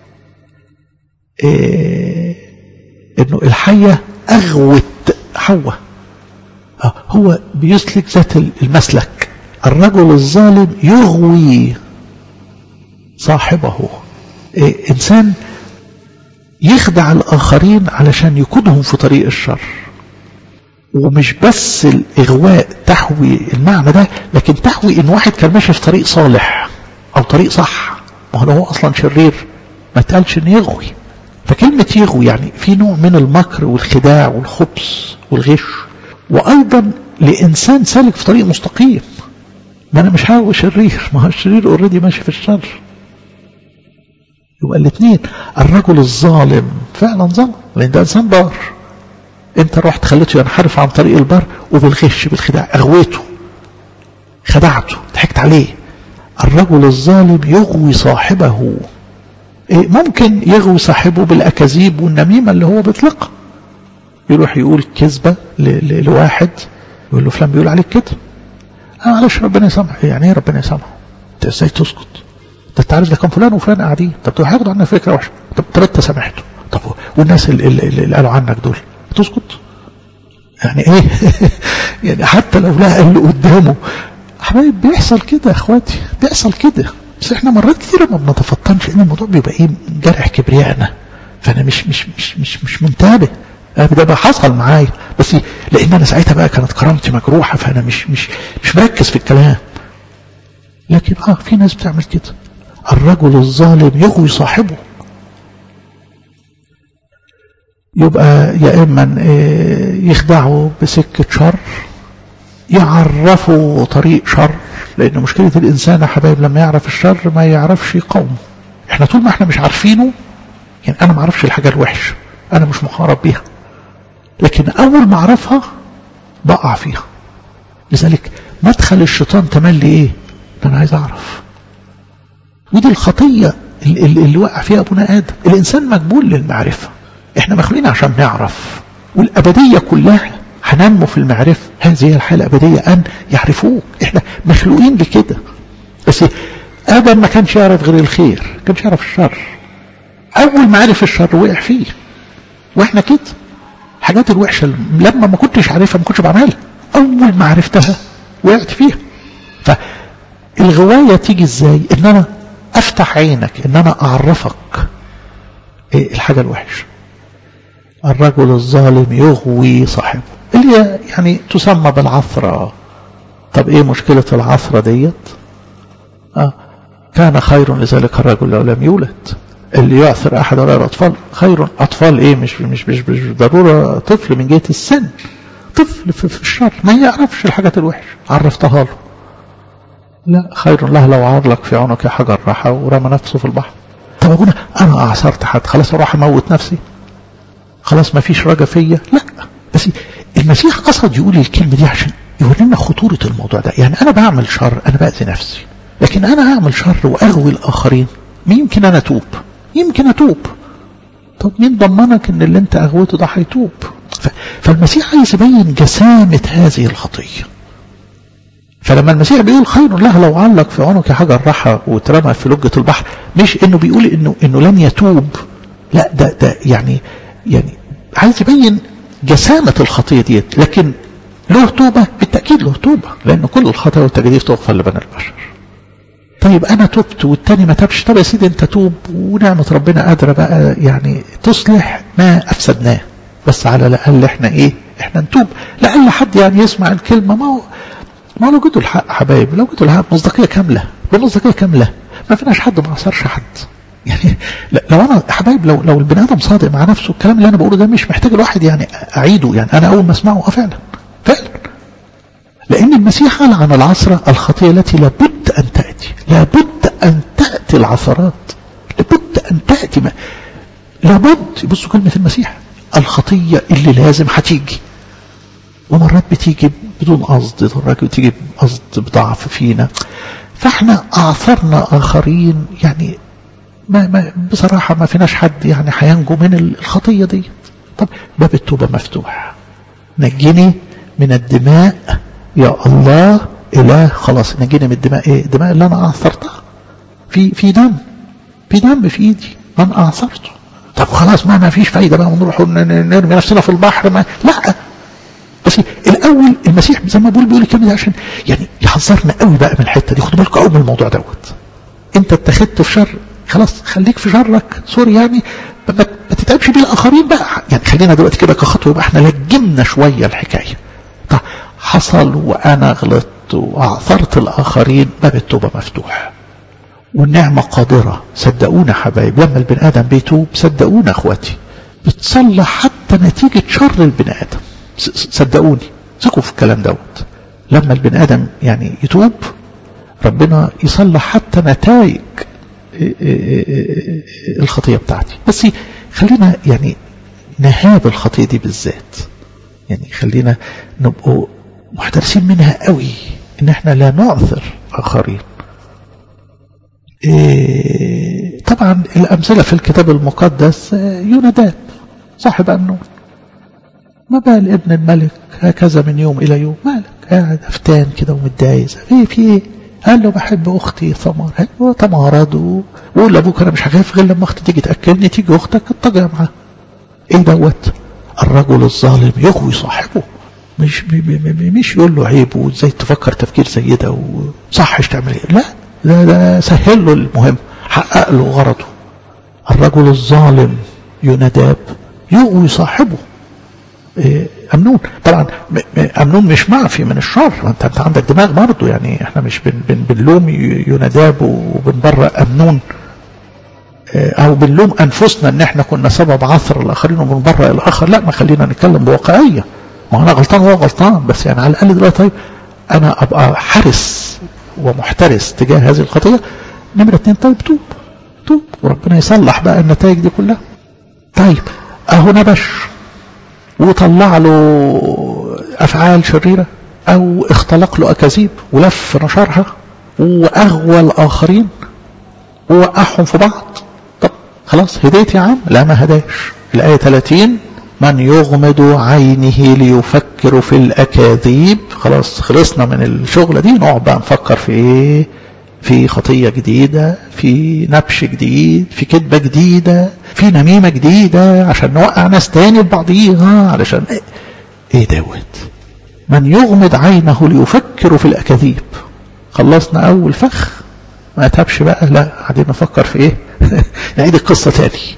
إيه إنه الحية أغوت حواء، هو بيسلك ذات المسلك. الرجل الظالم يغوي صاحبه. إيه إنسان يخدع الآخرين علشان يقودهم في طريق الشر. ومش بس الإغواء تحوي المعنى ده، لكن تحوي إن واحد كان ماشي في طريق صالح أو طريق صح، وهو هو أصلا شرير، ما تقالش إن يغوي. فكلمة يغوي يعني في نوع من المكر والخداع والخبث والغش. وأيضا لإنسان سالك في طريق مستقيم، ما أنا مش هغوي شرير، ما هو الشرير أوريدي ماشي في الشر. يبقى الاثنين. الرجل الظالم فعلا ظلم، لأن ده إنسان بار، انت رحت خليته ينحرف عن طريق البر، وبالغش بالخداع اغويته، خدعته، ضحكت عليه. الرجل الظالم يغوي صاحبه. إيه ممكن يغوي صاحبه بالاكاذيب والنميمه اللي هو بيطلقها. يروح يقول كذبه لواحد، يقول له فلان بيقول عليك كده، اه معلش ربنا يسامحه. يعني ايه ربنا يسامحه؟ انت ازاي تسكت؟ انت تعرف ده كان فلان وفلان قاعدين، طب هياخدوا عنك فكره وحشه، طب طب انت سامحته، طب والناس اللي, اللي, اللي قالوا عنك دول تسكت؟ يعني ايه؟ يعني حتى لو لقى اللي قدامه حبايب بيحصل كده يا اخواتي، بيحصل كده. بس احنا مرات كتيرة ما بنتفطنش ان الموضوع بيبقى ايه جرح كبريائنا، فانا مش مش مش مش مش منتبه. ده بقى حصل معايا، بس لان انا ساعتها بقى كانت كرامتي مجروحه، فانا مش مش مش مركز في الكلام. لكن اه في ناس بتعمل كده. الرجل الظالم يغوي صاحبه. يبقى يا اما يخدعه بسكه شر، يعرفه طريق شر، لان مشكله الانسان يا حبايب لما يعرف الشر ما يعرفش يقاوم. احنا طول ما احنا مش عارفينه، يعني انا ما اعرفش الحاجه الوحشه، انا مش محارب بيها، لكن اول ما اعرفها بقع فيها. لذلك مدخل الشيطان تملي ايه؟ انا عايز اعرف. ودي الخطيه اللي, اللي وقع فيها ابونا ادم. الانسان مجبول للمعرفه، احنا مخلوقين عشان نعرف، والابديه كلها هننمو في المعرفه. هذه هي الحياه الابديه، ان يعرفوك. احنا مخلوقين لكده. بس ادم ما كانش يعرف غير الخير، ما كانش يعرف الشر. اول ما عرف الشر وقع فيه. واحنا كده حاجات الوحشه لما ما كنتش عارفها ما كنتش بعملها، اول ما عرفتها وقعت فيها. فالغوايه تيجي ازاي؟ ان انا افتح عينك، ان انا اعرفك إيه الحاجه الوحشه. الرجل الظالم يغوي صاحبه، اللي هي يعني تسمى بالعثره. طب ايه مشكله العثره ديت؟ اه كان خير لذلك الرجل لو لم يولد. اللي يعثر احد ولا الاطفال خير. اطفال ايه؟ مش مش مش, مش ضروره طفل من جهه السن، طفل في, في الشر ما يعرفش الحاجات الوحشه، عرفتها له. لا، خير له لو عرلك في عنق حجر راحه ورمى نفسه في البحر. طب ابونا انا اعصرت حد خلاص اروح اموت نفسي؟ خلاص ما فيش رجا فيا؟ لا. بس المسيح قصد يقول الكلمه دي عشان يورينا خطوره الموضوع ده. يعني انا بعمل شر، انا باذي نفسي، لكن انا اعمل شر واغوي الاخرين، يمكن انا اتوب، يمكن اتوب. طب مين ضمنك ان اللي انت اغويته ده هيتوب؟ فالمسيح عايز يبين جسامة هذه الخطية. فلما المسيح بيقول خير له لو علق في عنق حجر راحة واترمى في لجة البحر، مش انه بيقول انه انه لن يتوب، لا، ده ده يعني يعني عايز يبين جسامة الخطية ديت. لكن له توبة؟ بالتأكيد له توبة، لان كل الخطايا والتجديف تغفر لبني البشر. طيب انا تبت والتاني ما تبش، طب يا سيدي انت توب، ونعمة ربنا قادرة بقى يعني تصلح ما افسدناه. بس على الاقل احنا ايه؟ احنا نتوب. لعل حد يعني يسمع الكلمة، ما هو ما لو جيتوا الحق حبايب، لو جيتوا الحق مصداقية كاملة، بمصداقية كاملة، ما فيناش حد ما عصرش حد. يعني لو انا حبايب، لو لو البني ادم صادق مع نفسه، الكلام اللي انا بقوله ده مش محتاج الواحد يعني اعيده. يعني انا اول ما اسمعه اه فعلا فعلا، لان المسيح قال عن العثرة الخطية التي لابد ان تأتي، لابد ان تأتي العثرات، لابد ان تأتي ما. لابد. بصوا كلمة المسيح، الخطية اللي لازم هتيجي، ومرات بتيجي بدون قصد، مرات بتيجي بقصد بضعف فينا، فاحنا اعثرنا اخرين. يعني ما ما بصراحة ما فيناش حد يعني هينجو من الخطية دي. طب باب التوبة مفتوح، نجني من الدماء يا الله اله. خلاص نجينا من الدماء. ايه الدماء اللي انا اعثرتها؟ في في دم، في دم في ايدي انا اعثرته. طب خلاص ما ما فيش فايده بقى ونروح نرمي نفسنا في البحر، ما لا. بس الاول المسيح زي ما بقول بيقول الكلمه دي عشان يعني يحذرنا قوي بقى من الحته دي. خدوا بالكم قوي من الموضوع دوت. انت اتخذت في شر، خلاص خليك في شرك، سوري يعني، ما تتعبش بيه الاخرين بقى. يعني خلينا دلوقتي كده كخطوه، يبقى احنا لجمنا شويه الحكايه. طب حصل وانا غلطت واعثرت الاخرين، باب التوبه مفتوح والنعمه قادره. صدقونا حبايب، لما البني ادم بيتوب صدقونا اخواتي بتصلح حتى نتيجه شر البني ادم. صدقوني، ثقوا في الكلام دوت. لما البني ادم يعني يتوب، ربنا يصلح حتى نتائج الخطيه بتاعتي. بس خلينا يعني نهاب الخطيه دي بالذات، يعني خلينا نبقوا محترسين منها قوي، ان احنا لا نعثر اخرين. إيه طبعا الامثله في الكتاب المقدس، يوناداب صاحب امنون، ما بال ابن الملك هكذا من يوم الى يوم، مالك قاعد افتان كده ومتضايق، ايه في ايه؟ قال له بحب اختي ثمار. ايوه تمارض، وقول لابوك انا مش هخاف غير لما اختي تيجي تاكلني، تيجي اختك اتجع معاها. ايه دوت؟ الرجل الظالم يغوي صاحبه. مش مش يقول له عيب وازاي تفكر تفكير زي ده وصحش تعمل ايه، لا ده ده سهل له المهم، حقق له غرضه. الرجل الظالم يناداب يؤوي صاحبه. إيه أمنون طبعا أمنون مش معفي من الشر، انت انت عندك دماغ برضه، يعني احنا مش بن بن بنلوم يناداب وبنبرأ أمنون، او بنلوم انفسنا ان احنا كنا سبب عثر الاخرين وبنبرأ الاخر، لا ما خلينا نتكلم بواقعيه. ما انا غلطان وهو غلطان، بس يعني على الاقل دلوقتي طيب انا ابقى حرص ومحترس تجاه هذه الخطيه. نمره اتنين طيب توب توب وربنا يصلح بقى النتائج دي كلها. طيب اهو نبش وطلع له افعال شريره او اختلق له اكاذيب ولف نشرها واغوى الاخرين ووقعهم في بعض. طب خلاص هديت يا عم؟ لا ما هداش. الآية ثلاثين من يغمض عينه ليفكر في الأكاذيب. خلاص خلصنا من الشغلة دي، نقعد بقى نفكر في ايه؟ في خطية جديدة، في نبش جديد، في كذبة جديدة، في نميمة جديدة عشان نوقع ناس تاني ببعضيها علشان ايه, إيه دوت. من يغمض عينه ليفكر في الأكاذيب. خلصنا أول فخ، ما تابش بقى، لا قاعدين نفكر في ايه؟ نعيد القصة تاني.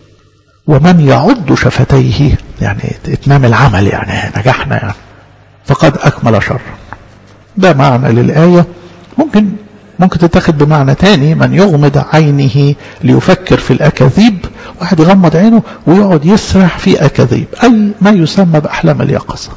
ومن يعض شفتيه يعني اتمام العمل، يعني نجحنا يعني، فقد اكمل شر. ده معنى للآية. ممكن ممكن تتاخد بمعنى تاني، من يغمض عينه ليفكر في الأكاذيب، واحد يغمض عينه ويقعد يسرح في أكاذيب، أي ما يسمى بأحلام اليقظة.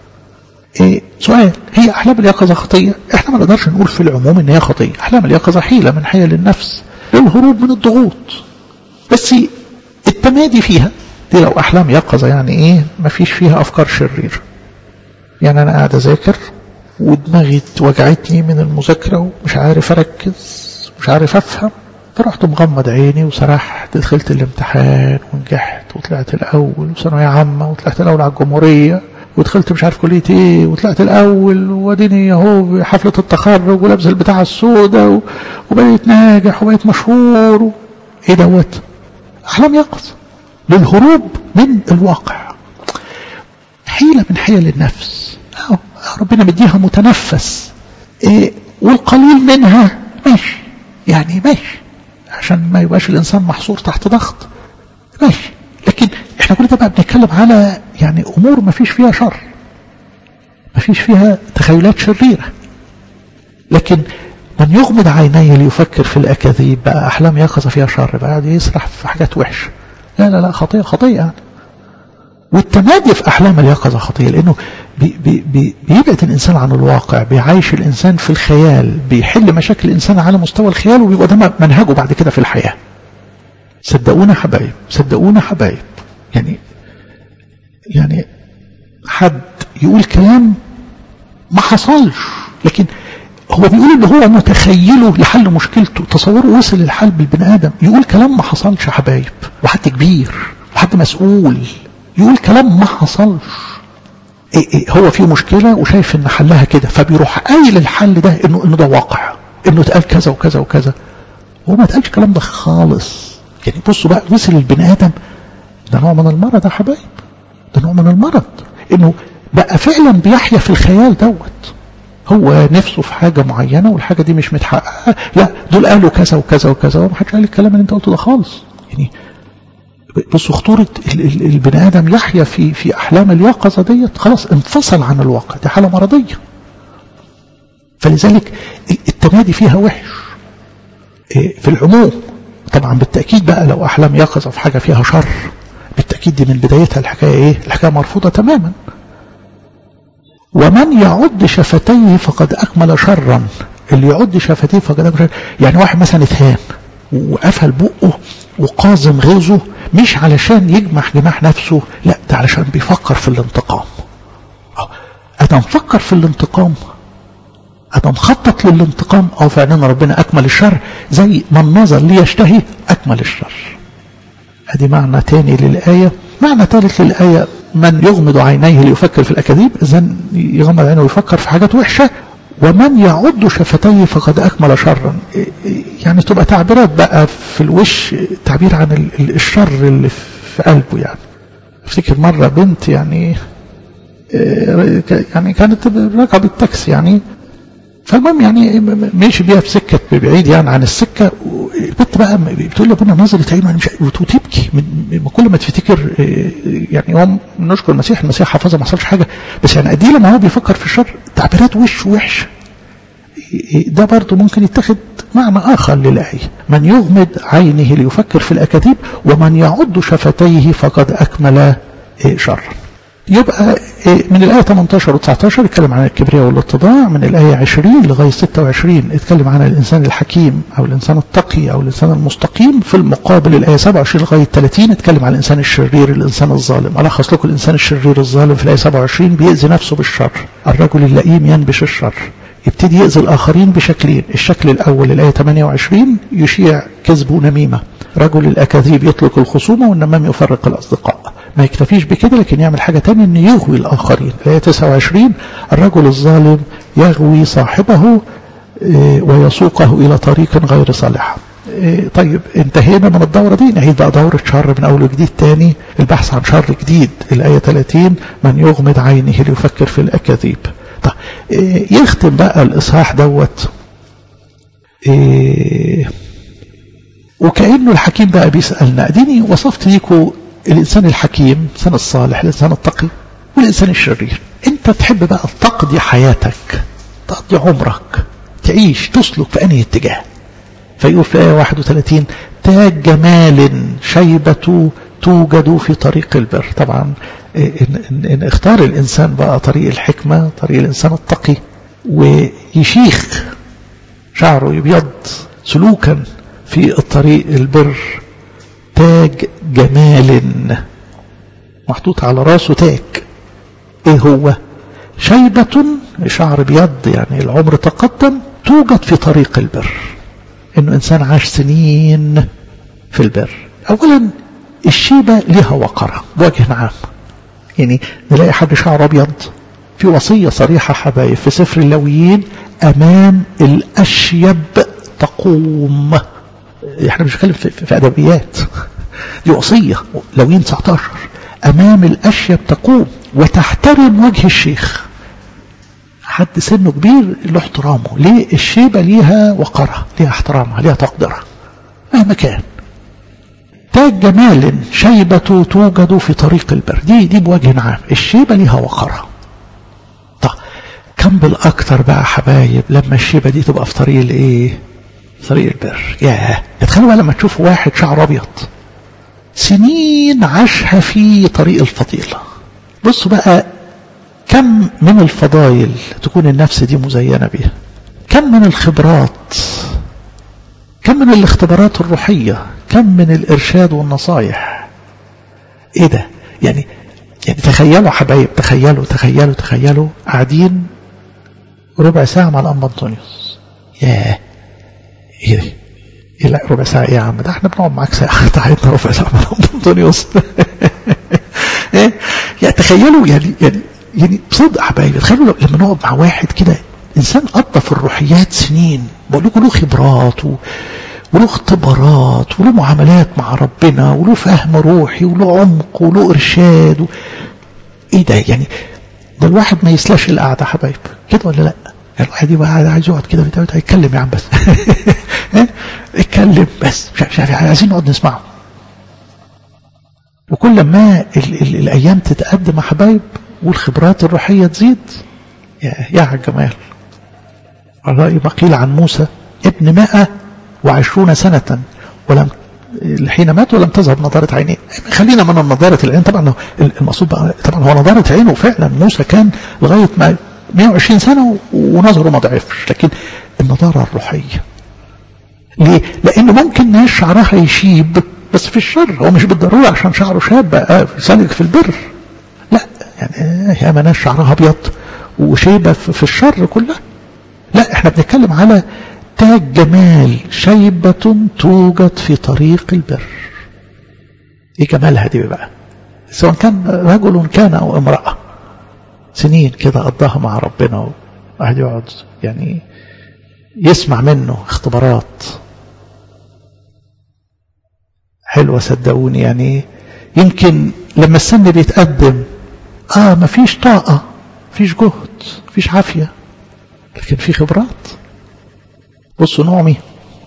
إيه سؤال، هي أحلام اليقظة خطية؟ احنا ما نقدرش نقول في العموم ان هي خطية. أحلام اليقظة حيلة من حيل النفس للهروب من الضغوط، بس التمادي فيها دي لو أحلام يقظة يعني ايه؟ ما فيش فيها أفكار شريرة. يعني أنا قاعد أذاكر ودماغي وجعتني من المذاكرة ومش عارف أركز مش عارف أفهم، فرحت مغمض عيني وسرحت، دخلت الامتحان ونجحت وطلعت الأول، وثانوية عامة وطلعت الأول على الجمهورية، ودخلت مش عارف كلية ايه وطلعت الأول، واديني اهو حفلة التخرج ولابس البتاعة السوداء وبقيت ناجح وبقيت مشهور و... ايه دوت؟ أحلام يقظة للهروب من الواقع، حيلة من حيل النفس. أو ربنا مديها متنفس، إيه والقليل منها ماشي، يعني ماشي عشان ما يبقاش الإنسان محصور تحت ضغط، ماشي. لكن احنا كل ده بقى بنتكلم على يعني أمور ما فيش فيها شر، ما فيش فيها تخيلات شريرة. لكن من يغمض عينيه ليفكر في الأكاذيب بقى أحلام يقظة فيها شر، بقى يسرح في حاجات وحشة، لا لا لا خطية خطية يعني. والتمادي في أحلام اليقظة خطية، لأنه بي بي بي بيبعد الإنسان عن الواقع، بيعيش الإنسان في الخيال، بيحل مشاكل الإنسان على مستوى الخيال، وبيبقى ده منهجه بعد كده في الحياة. صدقونا حبايب، صدقونا حبايب، يعني يعني حد يقول كلام ما حصلش، لكن هو بيقول ان هو متخيله لحل مشكلته، تصوره وصل للحل بالبني ادم، يقول كلام ما حصلش يا حبايب، وحد كبير وحد مسؤول يقول كلام ما حصلش. إيه إيه هو في مشكلة وشايف ان حلها كده، فبيروح قايل الحل ده انه انه ده واقع، انه اتقال كذا وكذا وكذا، هو ما اتقالش الكلام ده خالص. يعني بصوا بقى وصل البني ادم، ده نوع من المرض يا حبايب، ده نوع من المرض، انه بقى فعلا بيحيا في الخيال دوت. هو نفسه في حاجة معينة والحاجة دي مش متحققة، لا دول قالوا كذا وكذا وكذا، وما حدش قال الكلام اللي انت قلته ده خالص. يعني بصوا خطورة البني آدم يحيا في في أحلام اليقظة ديت، خلاص انفصل عن الواقع، دي حالة مرضية. فلذلك التمادي فيها وحش في العموم. طبعا بالتأكيد بقى لو أحلام يقظة في حاجة فيها شر، بالتأكيد دي من بدايتها الحكاية ايه؟ الحكاية مرفوضة تماما. ومن يعض شفتيه فقد أكمل شرا. اللي يعض شفتيه فقد أكمل شرا، يعني واحد مثلا اتهان وقفل بقه وقازم غيظه، مش علشان يجمح جماح نفسه، لا ده علشان بيفكر في الانتقام. أنا مفكر في الانتقام، أنا مخطط للانتقام، أو فعلا ربنا أكمل الشر، زي من نظر ليشتهي أكمل الشر. هذه معنى تاني للآية. معنى ثالث للآية، من يغمض عينيه ليفكر في الأكاذيب، إذن يغمض عينه ويفكر في حاجات وحشة. ومن يعض شفتيه فقد أكمل شرا، يعني تبقى تعبيرات بقى في الوش، تعبير عن الشر اللي في قلبه. يعني افتكر مرة بنت يعني يعني كانت ركب التاكسي يعني. فالمهم يعني ماشي بيها في سكة بعيد يعني عن السكة، البنت بقى بتقول لابونا نظرت عينه مش وتبكي من كل ما تفتكر يعني. هو نشكر المسيح، المسيح حفظها ما حصلش حاجة، بس يعني قد لما هو بيفكر في الشر تعبيرات وش وحش. ده برضه ممكن يتخذ معنى آخر للآية: من يغمض عينه ليفكر في الأكاذيب ومن يعض شفتيه فقد أكمل شرا. يبقى من الآية ثمانية عشر و تسعة عشر يتكلم عن الكبرياء والاتضاع، من الآية عشرين لغاية ستة وعشرين يتكلم عن الإنسان الحكيم أو الإنسان التقي أو الإنسان المستقيم. في المقابل الآية سبعة وعشرين لغاية ثلاثين يتكلم عن الإنسان الشرير الإنسان الظالم. ألخص لكم: الإنسان الشرير الظالم في الآية سبعة وعشرين بيأذي نفسه بالشر، الرجل اللئيم ينبش الشر، يبتدي يأذي الآخرين بشكلين. الشكل الأول الآية ثمانية وعشرين يشيع كذب ونميمة، رجل الأكاذيب يطلق الخصومة والنمام يفرق الأصدقاء. ما يكتفيش بكده لكن يعمل حاجة تانية، انه يغوي الآخرين. الآية تسعة وعشرين الرجل الظالم يغوي صاحبه ويسوقه إلى طريق غير صالح. طيب انتهينا من الدورة دي، نعيد بقى دورة شر من أول وجديد تاني، البحث عن شر جديد. الآية ثلاثين من يغمض عينه ليفكر في الأكاذيب. طيب يختم بقى الإصحاح دوت وكأنه الحكيم بقى بيسألنا: اديني وصفت ليكم الإنسان الحكيم، الإنسان الصالح، الإنسان التقي، والإنسان الشرير. أنت تحب بقى تقضي حياتك، تقضي عمرك، تعيش تسلك في أي اتجاه. فيقول في آية واحد وثلاثين: تاج جمال شيبة توجد في طريق البر. طبعا إن, إن, إن اختار الإنسان بقى طريق الحكمة، طريق الإنسان التقي، ويشيخ شعره يبيض سلوكا في الطريق البر، تاج جمال محطوط على راسه تاج. ايه هو؟ شيبة، شعر بيض يعني العمر تقدم، توجد في طريق البر، انه انسان عاش سنين في البر. اولا الشيبة لها وقرة بوجه عام، يعني نلاقي حد شعر ابيض. في وصية صريحة حبايب في سفر اللاويين: امام الاشيب تقوم. احنا مش بنتكلم في, في ادبيات، دي وصية لاويين تسعة عشر: امام الاشيب تقوم وتحترم وجه الشيخ. حد سنه كبير له احترامه. ليه؟ الشيبة ليها وقرة، ليها احترامها، ليها تقدرها مهما كان. تاج جمال شيبة توجد في طريق البر، دي دي بوجه عام، الشيبة ليها وقرة. طب كم بالاكثر بقى حبايب لما الشيبة دي تبقى في طريق الايه؟ طريق البر. ياه، تخيلوا بقى لما تشوفوا واحد شعر ابيض سنين عاشها في طريق الفضيلة. بصوا بقى كم من الفضائل تكون النفس دي مزينة بها، كم من الخبرات، كم من الاختبارات الروحية، كم من الإرشاد والنصايح. ايه ده؟ يعني يعني تخيلوا حبايب، تخيلوا تخيلوا تخيلوا قاعدين ربع ساعة مع الأنبا أنطونيوس. ياه، ايه ايه لا ربع ساعة ايه يا عم؟ ده احنا بنقعد معاك ساعة، تعيدنا ربع ساعة مع الأنبا أنطونيوس. ايه يعني تخيلوا، يعني يعني يعني بصدق حبايبي تخيلوا لما نقعد مع واحد كده انسان قضى في الروحيات سنين، بقول لكم له خبرات و... وله اختبارات وله معاملات مع ربنا وله فهم روحي وله عمق وله ارشاد و... ايه ده؟ يعني ده الواحد ما يسلاش القعده حبايب كده ولا لا؟ يعني الواحد يبقى عايز يقعد كده يتكلم يا عم بس. اتكلم بس، مش عارف، عايزين نقعد نسمعه. وكل ما ال ال الايام تتقدم يا حبايب والخبرات الروحيه تزيد، يا يا على الجمال. والله ما قيل عن موسى: ابن مائة وعشرون سنة ولم حين مات ولم تذهب نظارة عينيه. خلينا من النظارة العين، طبعا المقصود بقى طبعا هو نظارة عينه فعلا. موسى كان لغاية ما مائة وعشرين سنة ونظره ما ضعفش، لكن النظارة الروحية. ليه؟ لأنه ممكن ناس شعرها يشيب بس في الشر، هو مش بالضرورة عشان شعره شاب بقى سالك في البر، لا، يعني ياما ناس شعرها ابيض وشيبة في الشر كلها. لا، احنا بنتكلم على تاج جمال شيبة توجد في طريق البر. ايه جمالها دي بقى؟ سواء كان رجل كان او امرأة، سنين كده قضاها مع ربنا، وواحد يقعد يعني يسمع منه اختبارات حلوة صدقوني. يعني يمكن لما السن بيتقدم اه مفيش طاقة، مفيش جهد، مفيش عافية، لكن في خبرات. بصوا نعمي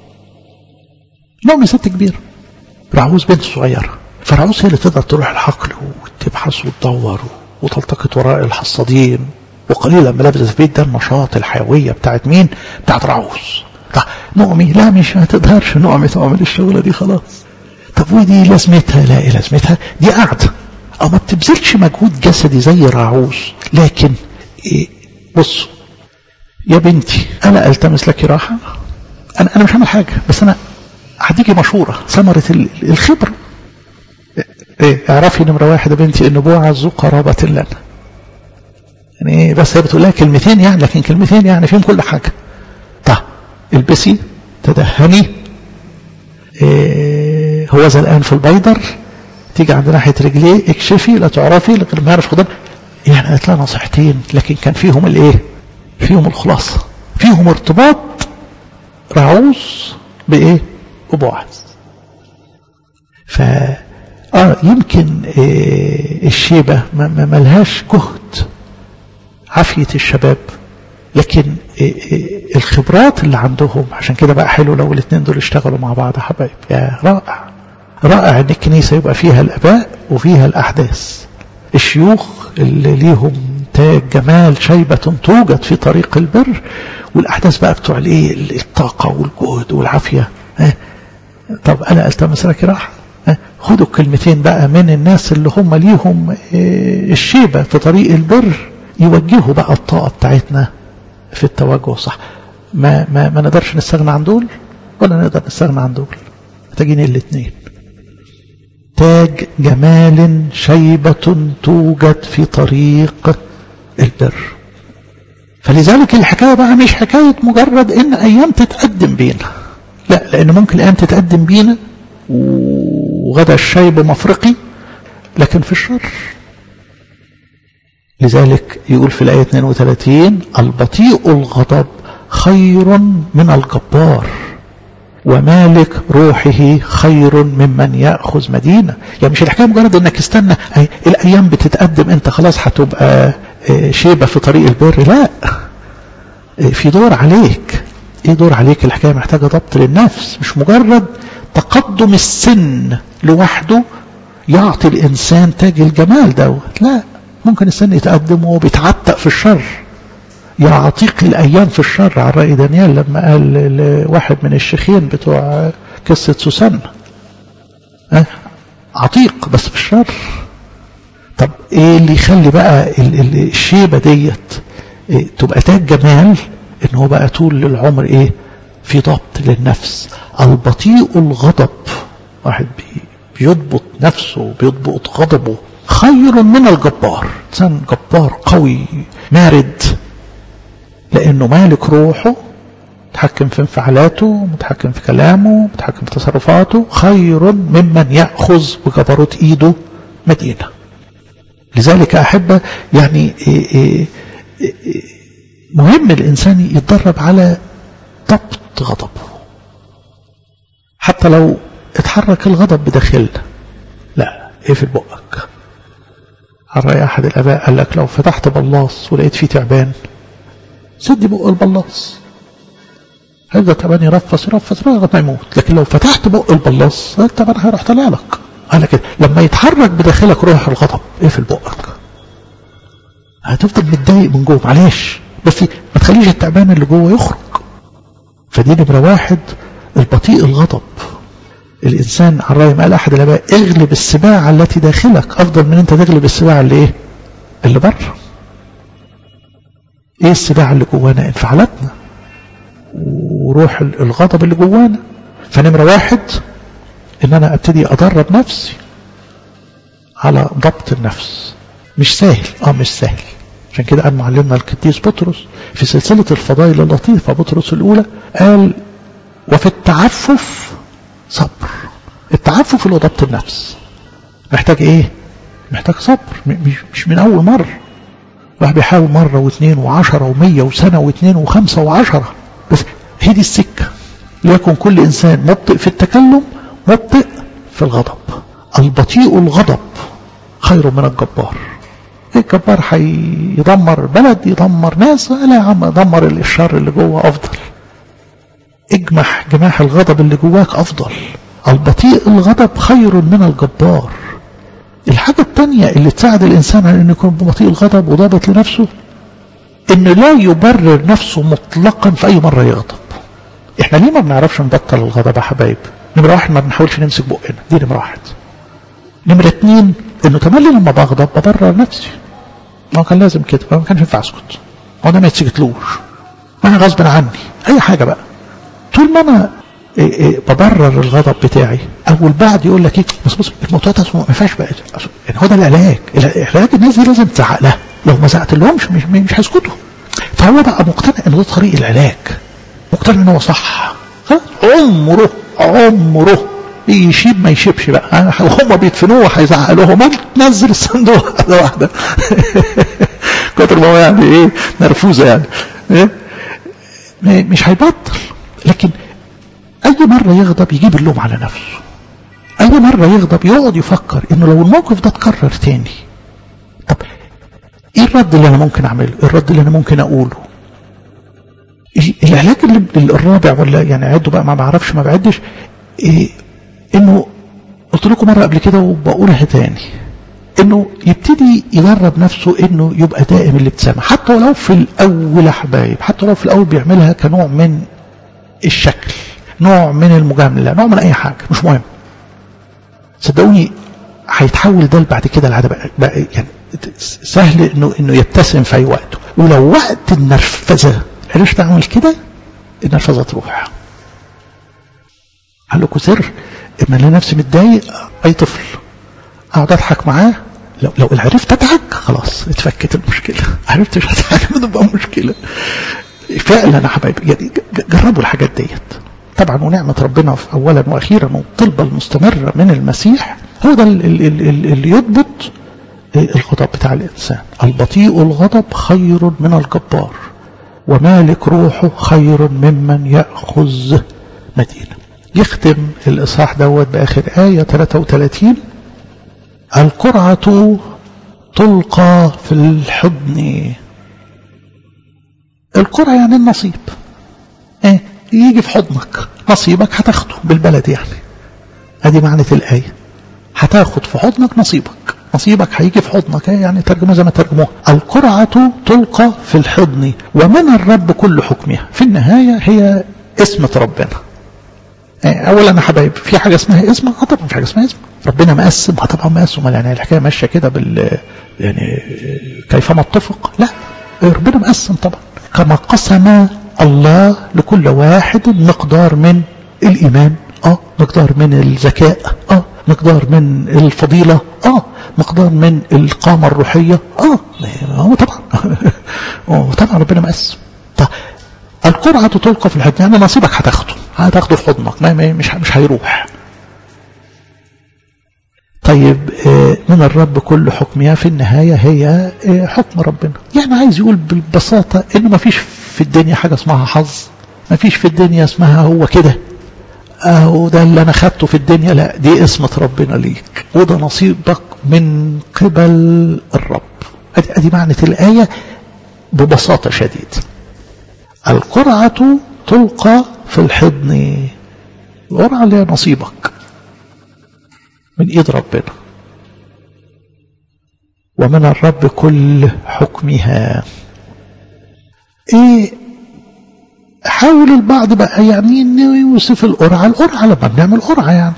نعمي ست كبيرة، رعوز بنت صغيرة، فرعوز هي اللي تقدر تروح الحقل وتبحث وتدور وتلتقط وراء الحصادين، وقليلا ما لبثت في البيت. ده النشاط الحيوية بتاعت مين؟ بتاعت رعوز. طب نعمي لا، مش هتقدرش نعمي تعمل الشغلة دي خلاص. طب ودي لازمتها؟ لا، ايه لازمتها؟ دي قاعدة او ما بتبذلش مجهود جسدي زي رعوز. لكن إيه؟ بصوا يا بنتي، انا التمس لك راحة، انا انا مش هعمل حاجة، بس انا هديكي مشورة ثمرة الخبرة. ايه اعرفي نمرة واحد يا بنتي ان بوعز ذو قرابة لنا. يعني ايه؟ بس هي بتقول لها كلمتين يعني، لكن كلمتين يعني فيهم كل حاجة. طب البسي، تدهني، إيه هو ذا الان في البيدر، تيجي عند ناحية رجليه اكشفي لا تعرفي لكن ما يعرف خدام. يعني قالت لها نصيحتين، لكن كان فيهم الايه؟ فيهم الخلاصة، فيهم ارتباط رعوز بايه؟ وبوعز. ف اه يمكن إيه الشيبة ما ملهاش جهد عافية الشباب، لكن إيه إيه الخبرات اللي عندهم. عشان كده بقى حلو لو الاثنين دول اشتغلوا مع بعض يا حبايب. يا رائع رائع ان الكنيسة يبقى فيها الاباء وفيها الاحداث، الشيوخ اللي ليهم تاج جمال شيبة توجد في طريق البر، والاحداث بقى بتوع الايه؟ الطاقة والجهد والعافية. اه طب انا التمس لك راحة، خدوا الكلمتين بقى من الناس اللي هم ليهم الشيبة في طريق البر، يوجهوا بقى الطاقة بتاعتنا في التوجه صح. ما, ما, ما نقدرش نستغنى عن دول ولا نقدر نستغنى عن دول، محتاجين الاثنين. تاج جمال شيبة توجد في طريق البر. فلذلك الحكاية بقى مش حكاية مجرد ان ايام تتقدم بينا، لا، لان ممكن ايام تتقدم بينا وغدا الشيب مفرقي لكن في الشر. لذلك يقول في الآية اثنين وثلاثين البطيء الغضب خير من الجبار ومالك روحه خير ممن يأخذ مدينة. يعني مش الحكاية مجرد انك استنى الايام بتتقدم انت خلاص هتبقى شيبة في طريق البر، لا، في دور عليك. ايه دور عليك؟ الحكاية محتاجة ضبط للنفس، مش مجرد تقدم السن لوحده يعطي الانسان تاج الجمال دوت. لا، ممكن السن يتقدم وهو بيتعتق في الشر، يعطيك الايام في الشر. على رأي دانيال لما قال لواحد من الشيخين بتوع قصة سوسنة أه؟ عتيق بس في الشر. طب ايه اللي يخلي بقى الشيبة ديت إيه تبقى تاج جمال؟ ان هو بقى طول العمر ايه؟ في ضبط للنفس. البطيء الغضب، واحد بيضبط نفسه بيضبط غضبه، خير من الجبار. انسان جبار قوي مارد لانه مالك روحه، متحكم في انفعالاته، متحكم في كلامه، متحكم في تصرفاته، خير ممن يأخذ بجبروت ايده مدينة. لذلك احبه يعني إيه إيه إيه مهم الانسان يتدرب على ضبط غضبه. حتى لو اتحرك الغضب بداخلنا، لا، اقفل بقك. على رأي احد الاباء قال لك لو فتحت بلاص ولقيت فيه تعبان سد بق البلاص، هيبقى تعبان يرفص يرفص لغايه ما يموت. لكن لو فتحت بق البلاص التعبان هيروح طالع لك. قال كده لما يتحرك بداخلك روح الغضب اقفل بقك، هتفضل متضايق من جوه معلش، بس ما تخليش التعبان اللي جوه يخرج. فدي نمرة واحد البطيء الغضب. الإنسان على رأي ما قال أحد الآباء اغلب السباع التي داخلك أفضل من أنت تغلب السباع اللي إيه؟ اللي بره. إيه السباع اللي جوانا؟ انفعالاتنا وروح الغضب اللي جوانا. فنمرة واحد إن أنا أبتدي أدرب نفسي على ضبط النفس. مش سهل، آه مش سهل. عشان كده قال معلمنا القديس بطرس في سلسلة الفضائل اللطيفة بطرس الأولى قال وفي التعفف صبر. التعفف اللي هو ضبط النفس محتاج ايه؟ محتاج صبر، مش من اول مرة. واحد بيحاول مرة واثنين وعشرة ومية وسنة واثنين وخمسة وعشرة، بس هي دي السكة. ليكن كل انسان مبطئ في التكلم مبطئ في الغضب. البطيء الغضب خير من الجبار. الجبار هيدمر بلد، يدمر ناس، لا يا عم دمر الشر اللي جوه افضل. اجمح جماح الغضب اللي جواك افضل. البطيء الغضب خير من الجبار. الحاجة التانية اللي تساعد الانسان على انه يكون بطيء الغضب وضابط لنفسه، انه لا يبرر نفسه مطلقا في اي مرة يغضب. احنا ليه ما بنعرفش نبطل الغضب يا حبايب؟ نمرة واحد ما بنحاولش نمسك بقنا، دي نمرة واحد. نمرة اتنين انه تملي لما بغضب ببرر نفسي، ما كان لازم كده، ما كانش ينفع اسكت، هو ده ما يتسكتلوش، ما انا غصب عني اي حاجة بقى. طول ما انا إيه إيه ببرر الغضب بتاعي، اول بعد يقول لك ايه بص بص الموضوع ده ما ينفعش بقى، يعني هو ده العلاج. العلاج الناس دي لازم تزعق لها، لو ما زعقت لهمش مش مش هيسكتوا. فهو بقى مقتنع ان ده طريق العلاج، مقتنع ان هو صح. عمره عمره يشيب ما يشيبش بقى، هم بيدفنوه هيزعق لهم، تنزل الصندوق واحده واحده كتر ما هو يعني ايه مرفوزه يعني إيه؟ مش هيبطل. لكن اي مره يغضب يجيب اللوم على نفسه، اي مره يغضب يقعد يفكر انه لو الموقف ده اتكرر تاني، طب ايه الرد اللي انا ممكن اعمله، الرد اللي انا ممكن اقوله. العلاج اللي الرابع ولا يعني عده بقى ما بعرفش ما بعدش إيه، انه قلت لكم مره قبل كده وبقولها تاني، انه يبتدي يدرب نفسه انه يبقى دائم الابتسامه، حتى ولو في الاول يا حبايب، حتى ولو في الاول بيعملها كنوع من الشكل، نوع من المجامله، نوع من اي حاجه مش مهم. صدقوني هيتحول ده بعد كده العاده بقى, بقى يعني سهل انه انه يبتسم في اي وقت. ولو وقت النرفزه عرفت اعمل كده النرفزه تروح. قال لكم سر اما انا نفسي متضايق اي طفل اقعد اضحك معاه، لو لو عرفت اضحك خلاص اتفكت المشكله، عرفت مش هضحك بتبقى مشكله فعلا يا حبايبي. يعني جربوا الحاجات ديت طبعا، ونعمه ربنا اولا واخيرا والطلبه المستمره من المسيح هو ده اللي يضبط الغضب بتاع الانسان. البطيء الغضب خير من الجبار، ومالك روحه خير ممن ياخذ مدينه. يختم الإصحاح دوت بآخر آية ثلاثة وثلاثين: القرعة تلقى في الحضن. القرعة يعني النصيب، ايه يجي في حضنك، نصيبك هتاخده بالبلد يعني، ادي معنى الآية، هتاخد في حضنك نصيبك، نصيبك هيجي في حضنك، يعني ترجمة زي ما ترجموها. القرعة تلقى في الحضن ومن الرب كل حكمها. في النهاية هي اسمة ربنا. اولا يا حبايب في حاجه اسمها اسم؟ اه طبعا في حاجه اسمها اسم. ربنا مقسم؟ اه طبعا مقسم. يعني الحكايه ماشيه كده بال يعني كيفما اتفق؟ لا، ربنا مقسم طبعا، كما قسم الله لكل واحد مقدار من الايمان، اه مقدار من الذكاء، اه مقدار من الفضيله، اه مقدار من القامه الروحيه، اه هو طبعا اه طبعا ربنا مقسم. طب القرعة تلقى في الحضن يعني نصيبك هتاخده، هتاخده في حضنك، ما مش مش هيروح. طيب من الرب كل حكمها. في النهاية هي حكم ربنا. يعني عايز يقول بالبساطة إنه ما فيش في الدنيا حاجة اسمها حظ، ما فيش في الدنيا اسمها هو كده أهو ده اللي أنا خدته في الدنيا، لا، دي اسمة ربنا ليك وده نصيبك من قبل الرب. أدي, أدي معنى الآية ببساطة شديدة. القرعة تلقى في الحضن. القرعة اللي هي نصيبك من ايد ربنا. ومن الرب كل حكمها. ايه حاول البعض بقى يعني انه يوصف القرعة. القرعة لما بنعمل قرعة يعني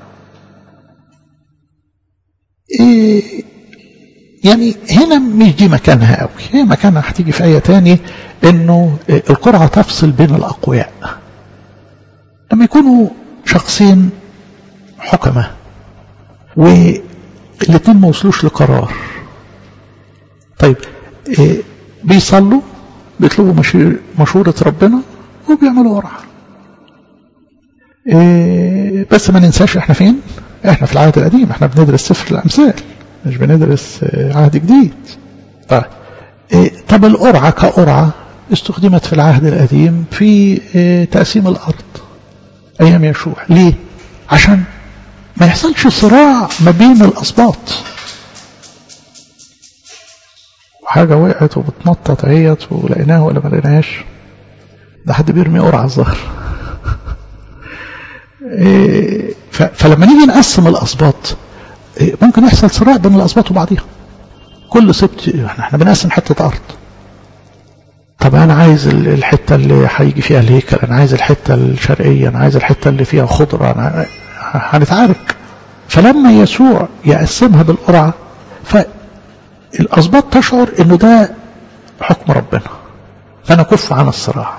ايه يعني هنا مش دي مكانها قوي، هي مكانها هتيجي في آية تاني انه القرعة تفصل بين الاقوياء. لما يكونوا شخصين حكمة والاثنين ما وصلوش لقرار، طيب إيه بيصلوا بيطلبوا مشورة ربنا وبيعملوا قرعة. إيه بس ما ننساش احنا فين، احنا في العهد القديم، احنا بندرس سفر الامثال مش بندرس عهد جديد. طيب إيه طب القرعة كقرعة استخدمت في العهد القديم في إيه تقسيم الارض ايام يشوع. ليه؟ عشان ما يحصلش صراع ما بين الاسباط. حاجة وقعت وبتنطط عيت ولقيناها ولا ما لقيناهاش. ده حد بيرمي قرعة الظهر. إيه فلما نيجي نقسم الأسباط إيه ممكن يحصل صراع بين الأسباط وبعضيها. كل سبت احنا بنقسم حتة أرض. طب أنا عايز الحتة اللي هيجي فيها الهيكل، أنا عايز الحتة الشرقية، أنا عايز الحتة اللي فيها خضرة، أنا هنتعارك. فلما يسوع يقسمها بالقرعة فالأسباط تشعر إنه ده حكم ربنا، فنكف عن الصراع.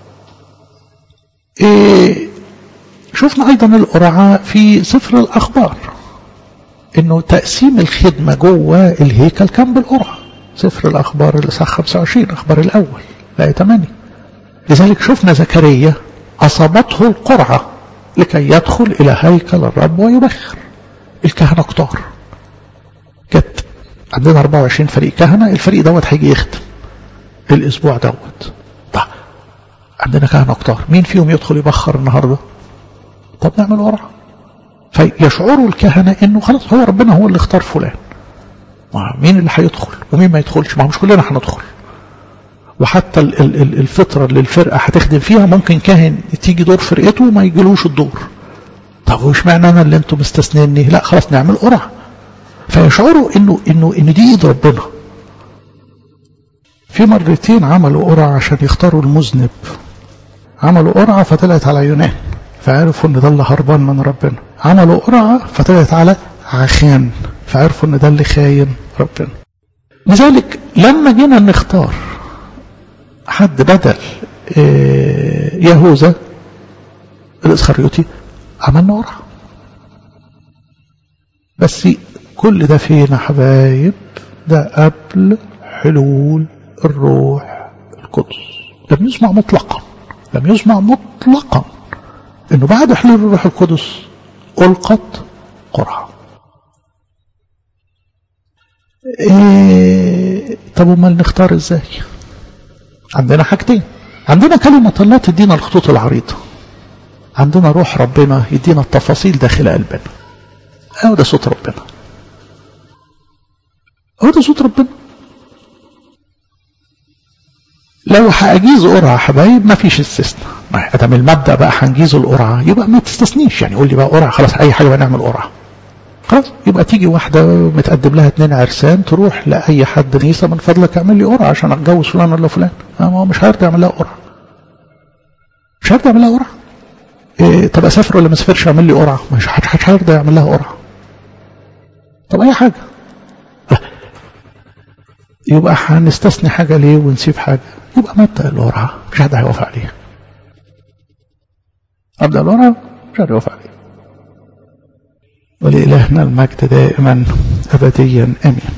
إيه شفنا أيضا القرعة في سفر الأخبار، إنه تقسيم الخدمة جوه الهيكل كان بالقرعة. سفر الأخبار الإصحاح خمسة وعشرين، أخبار الأول آية ثمانية. لذلك شفنا زكريا أصابته القرعة لكي يدخل إلى هيكل الرب ويبخر. الكهنة كتار، كانت عندنا أربعة وعشرين فريق كهنة، الفريق دوت هيجي يخدم الأسبوع دوت. طب عندنا كهنة كتار، مين فيهم يدخل يبخر النهاردة؟ طب نعمل قرعة. فيشعروا الكهنة إنه خلاص هو ربنا هو اللي اختار فلان، مين اللي هيدخل ومين ما يدخلش؟ ما مش كلنا هندخل. وحتى الفترة اللي الفرقة هتخدم فيها ممكن كاهن تيجي دور فرقته وما يجيلوش الدور. طب وش معنى أنا اللي انتم مستثنيني؟ لا خلاص نعمل قرعة. فيشعروا إنه إنه إن دي إيد ربنا. في مرتين عملوا قرعة عشان يختاروا المذنب. عملوا قرعة فطلعت على يونان، فعرفوا إن ده اللي هربان من ربنا. عملوا قرعة فطلعت على عخان، فعرفوا إن ده اللي خاين ربنا. لذلك لما جينا نختار حد بدل يهوذا الإسخريوطي عملنا قرعة. بس كل ده فينا حبايب؟ ده قبل حلول الروح القدس. لم يسمع مطلقا، لم يسمع مطلقا انه بعد حلول الروح القدس ألقت قرعة. إيه طب وما نختار ازاي؟ عندنا حاجتين. عندنا كلمة الله تدينا الخطوط العريضة، عندنا روح ربنا يدينا التفاصيل داخل قلبنا. اهو ده صوت ربنا، اهو ده صوت ربنا. لو هأجيز قرعة حبايب ما فيش استثناء. ما ادام المبدأ بقى هنجيز القرعة يبقى ما تستثنيش. يعني قول لي بقى قرعة خلاص، اي حاجة بنعمل قرعة خلاص. يبقى تيجي واحدة متقدم لها اتنين عرسان تروح لأي حد نيسا من فضلك اعمل لي قرعة عشان اتجوز فلان ولا فلان. ما هو مش هيرضى يعمل لها قرعة، مش هيرضى يعمل لها قرعة. إيه طب اسافر ولا ما اسافرش اعمل لي قرعة؟ مش هيرضى يعمل لها قرعة. طب اي حاجة يبقى هنستثني حاجة ليه ونسيب حاجة؟ يبقى مبدأ القرعة مش حد هيوافق عليها. مبدأ القرعة مش حد هيوافق عليها. ولإلهنا المجد دائما أبديا آمين.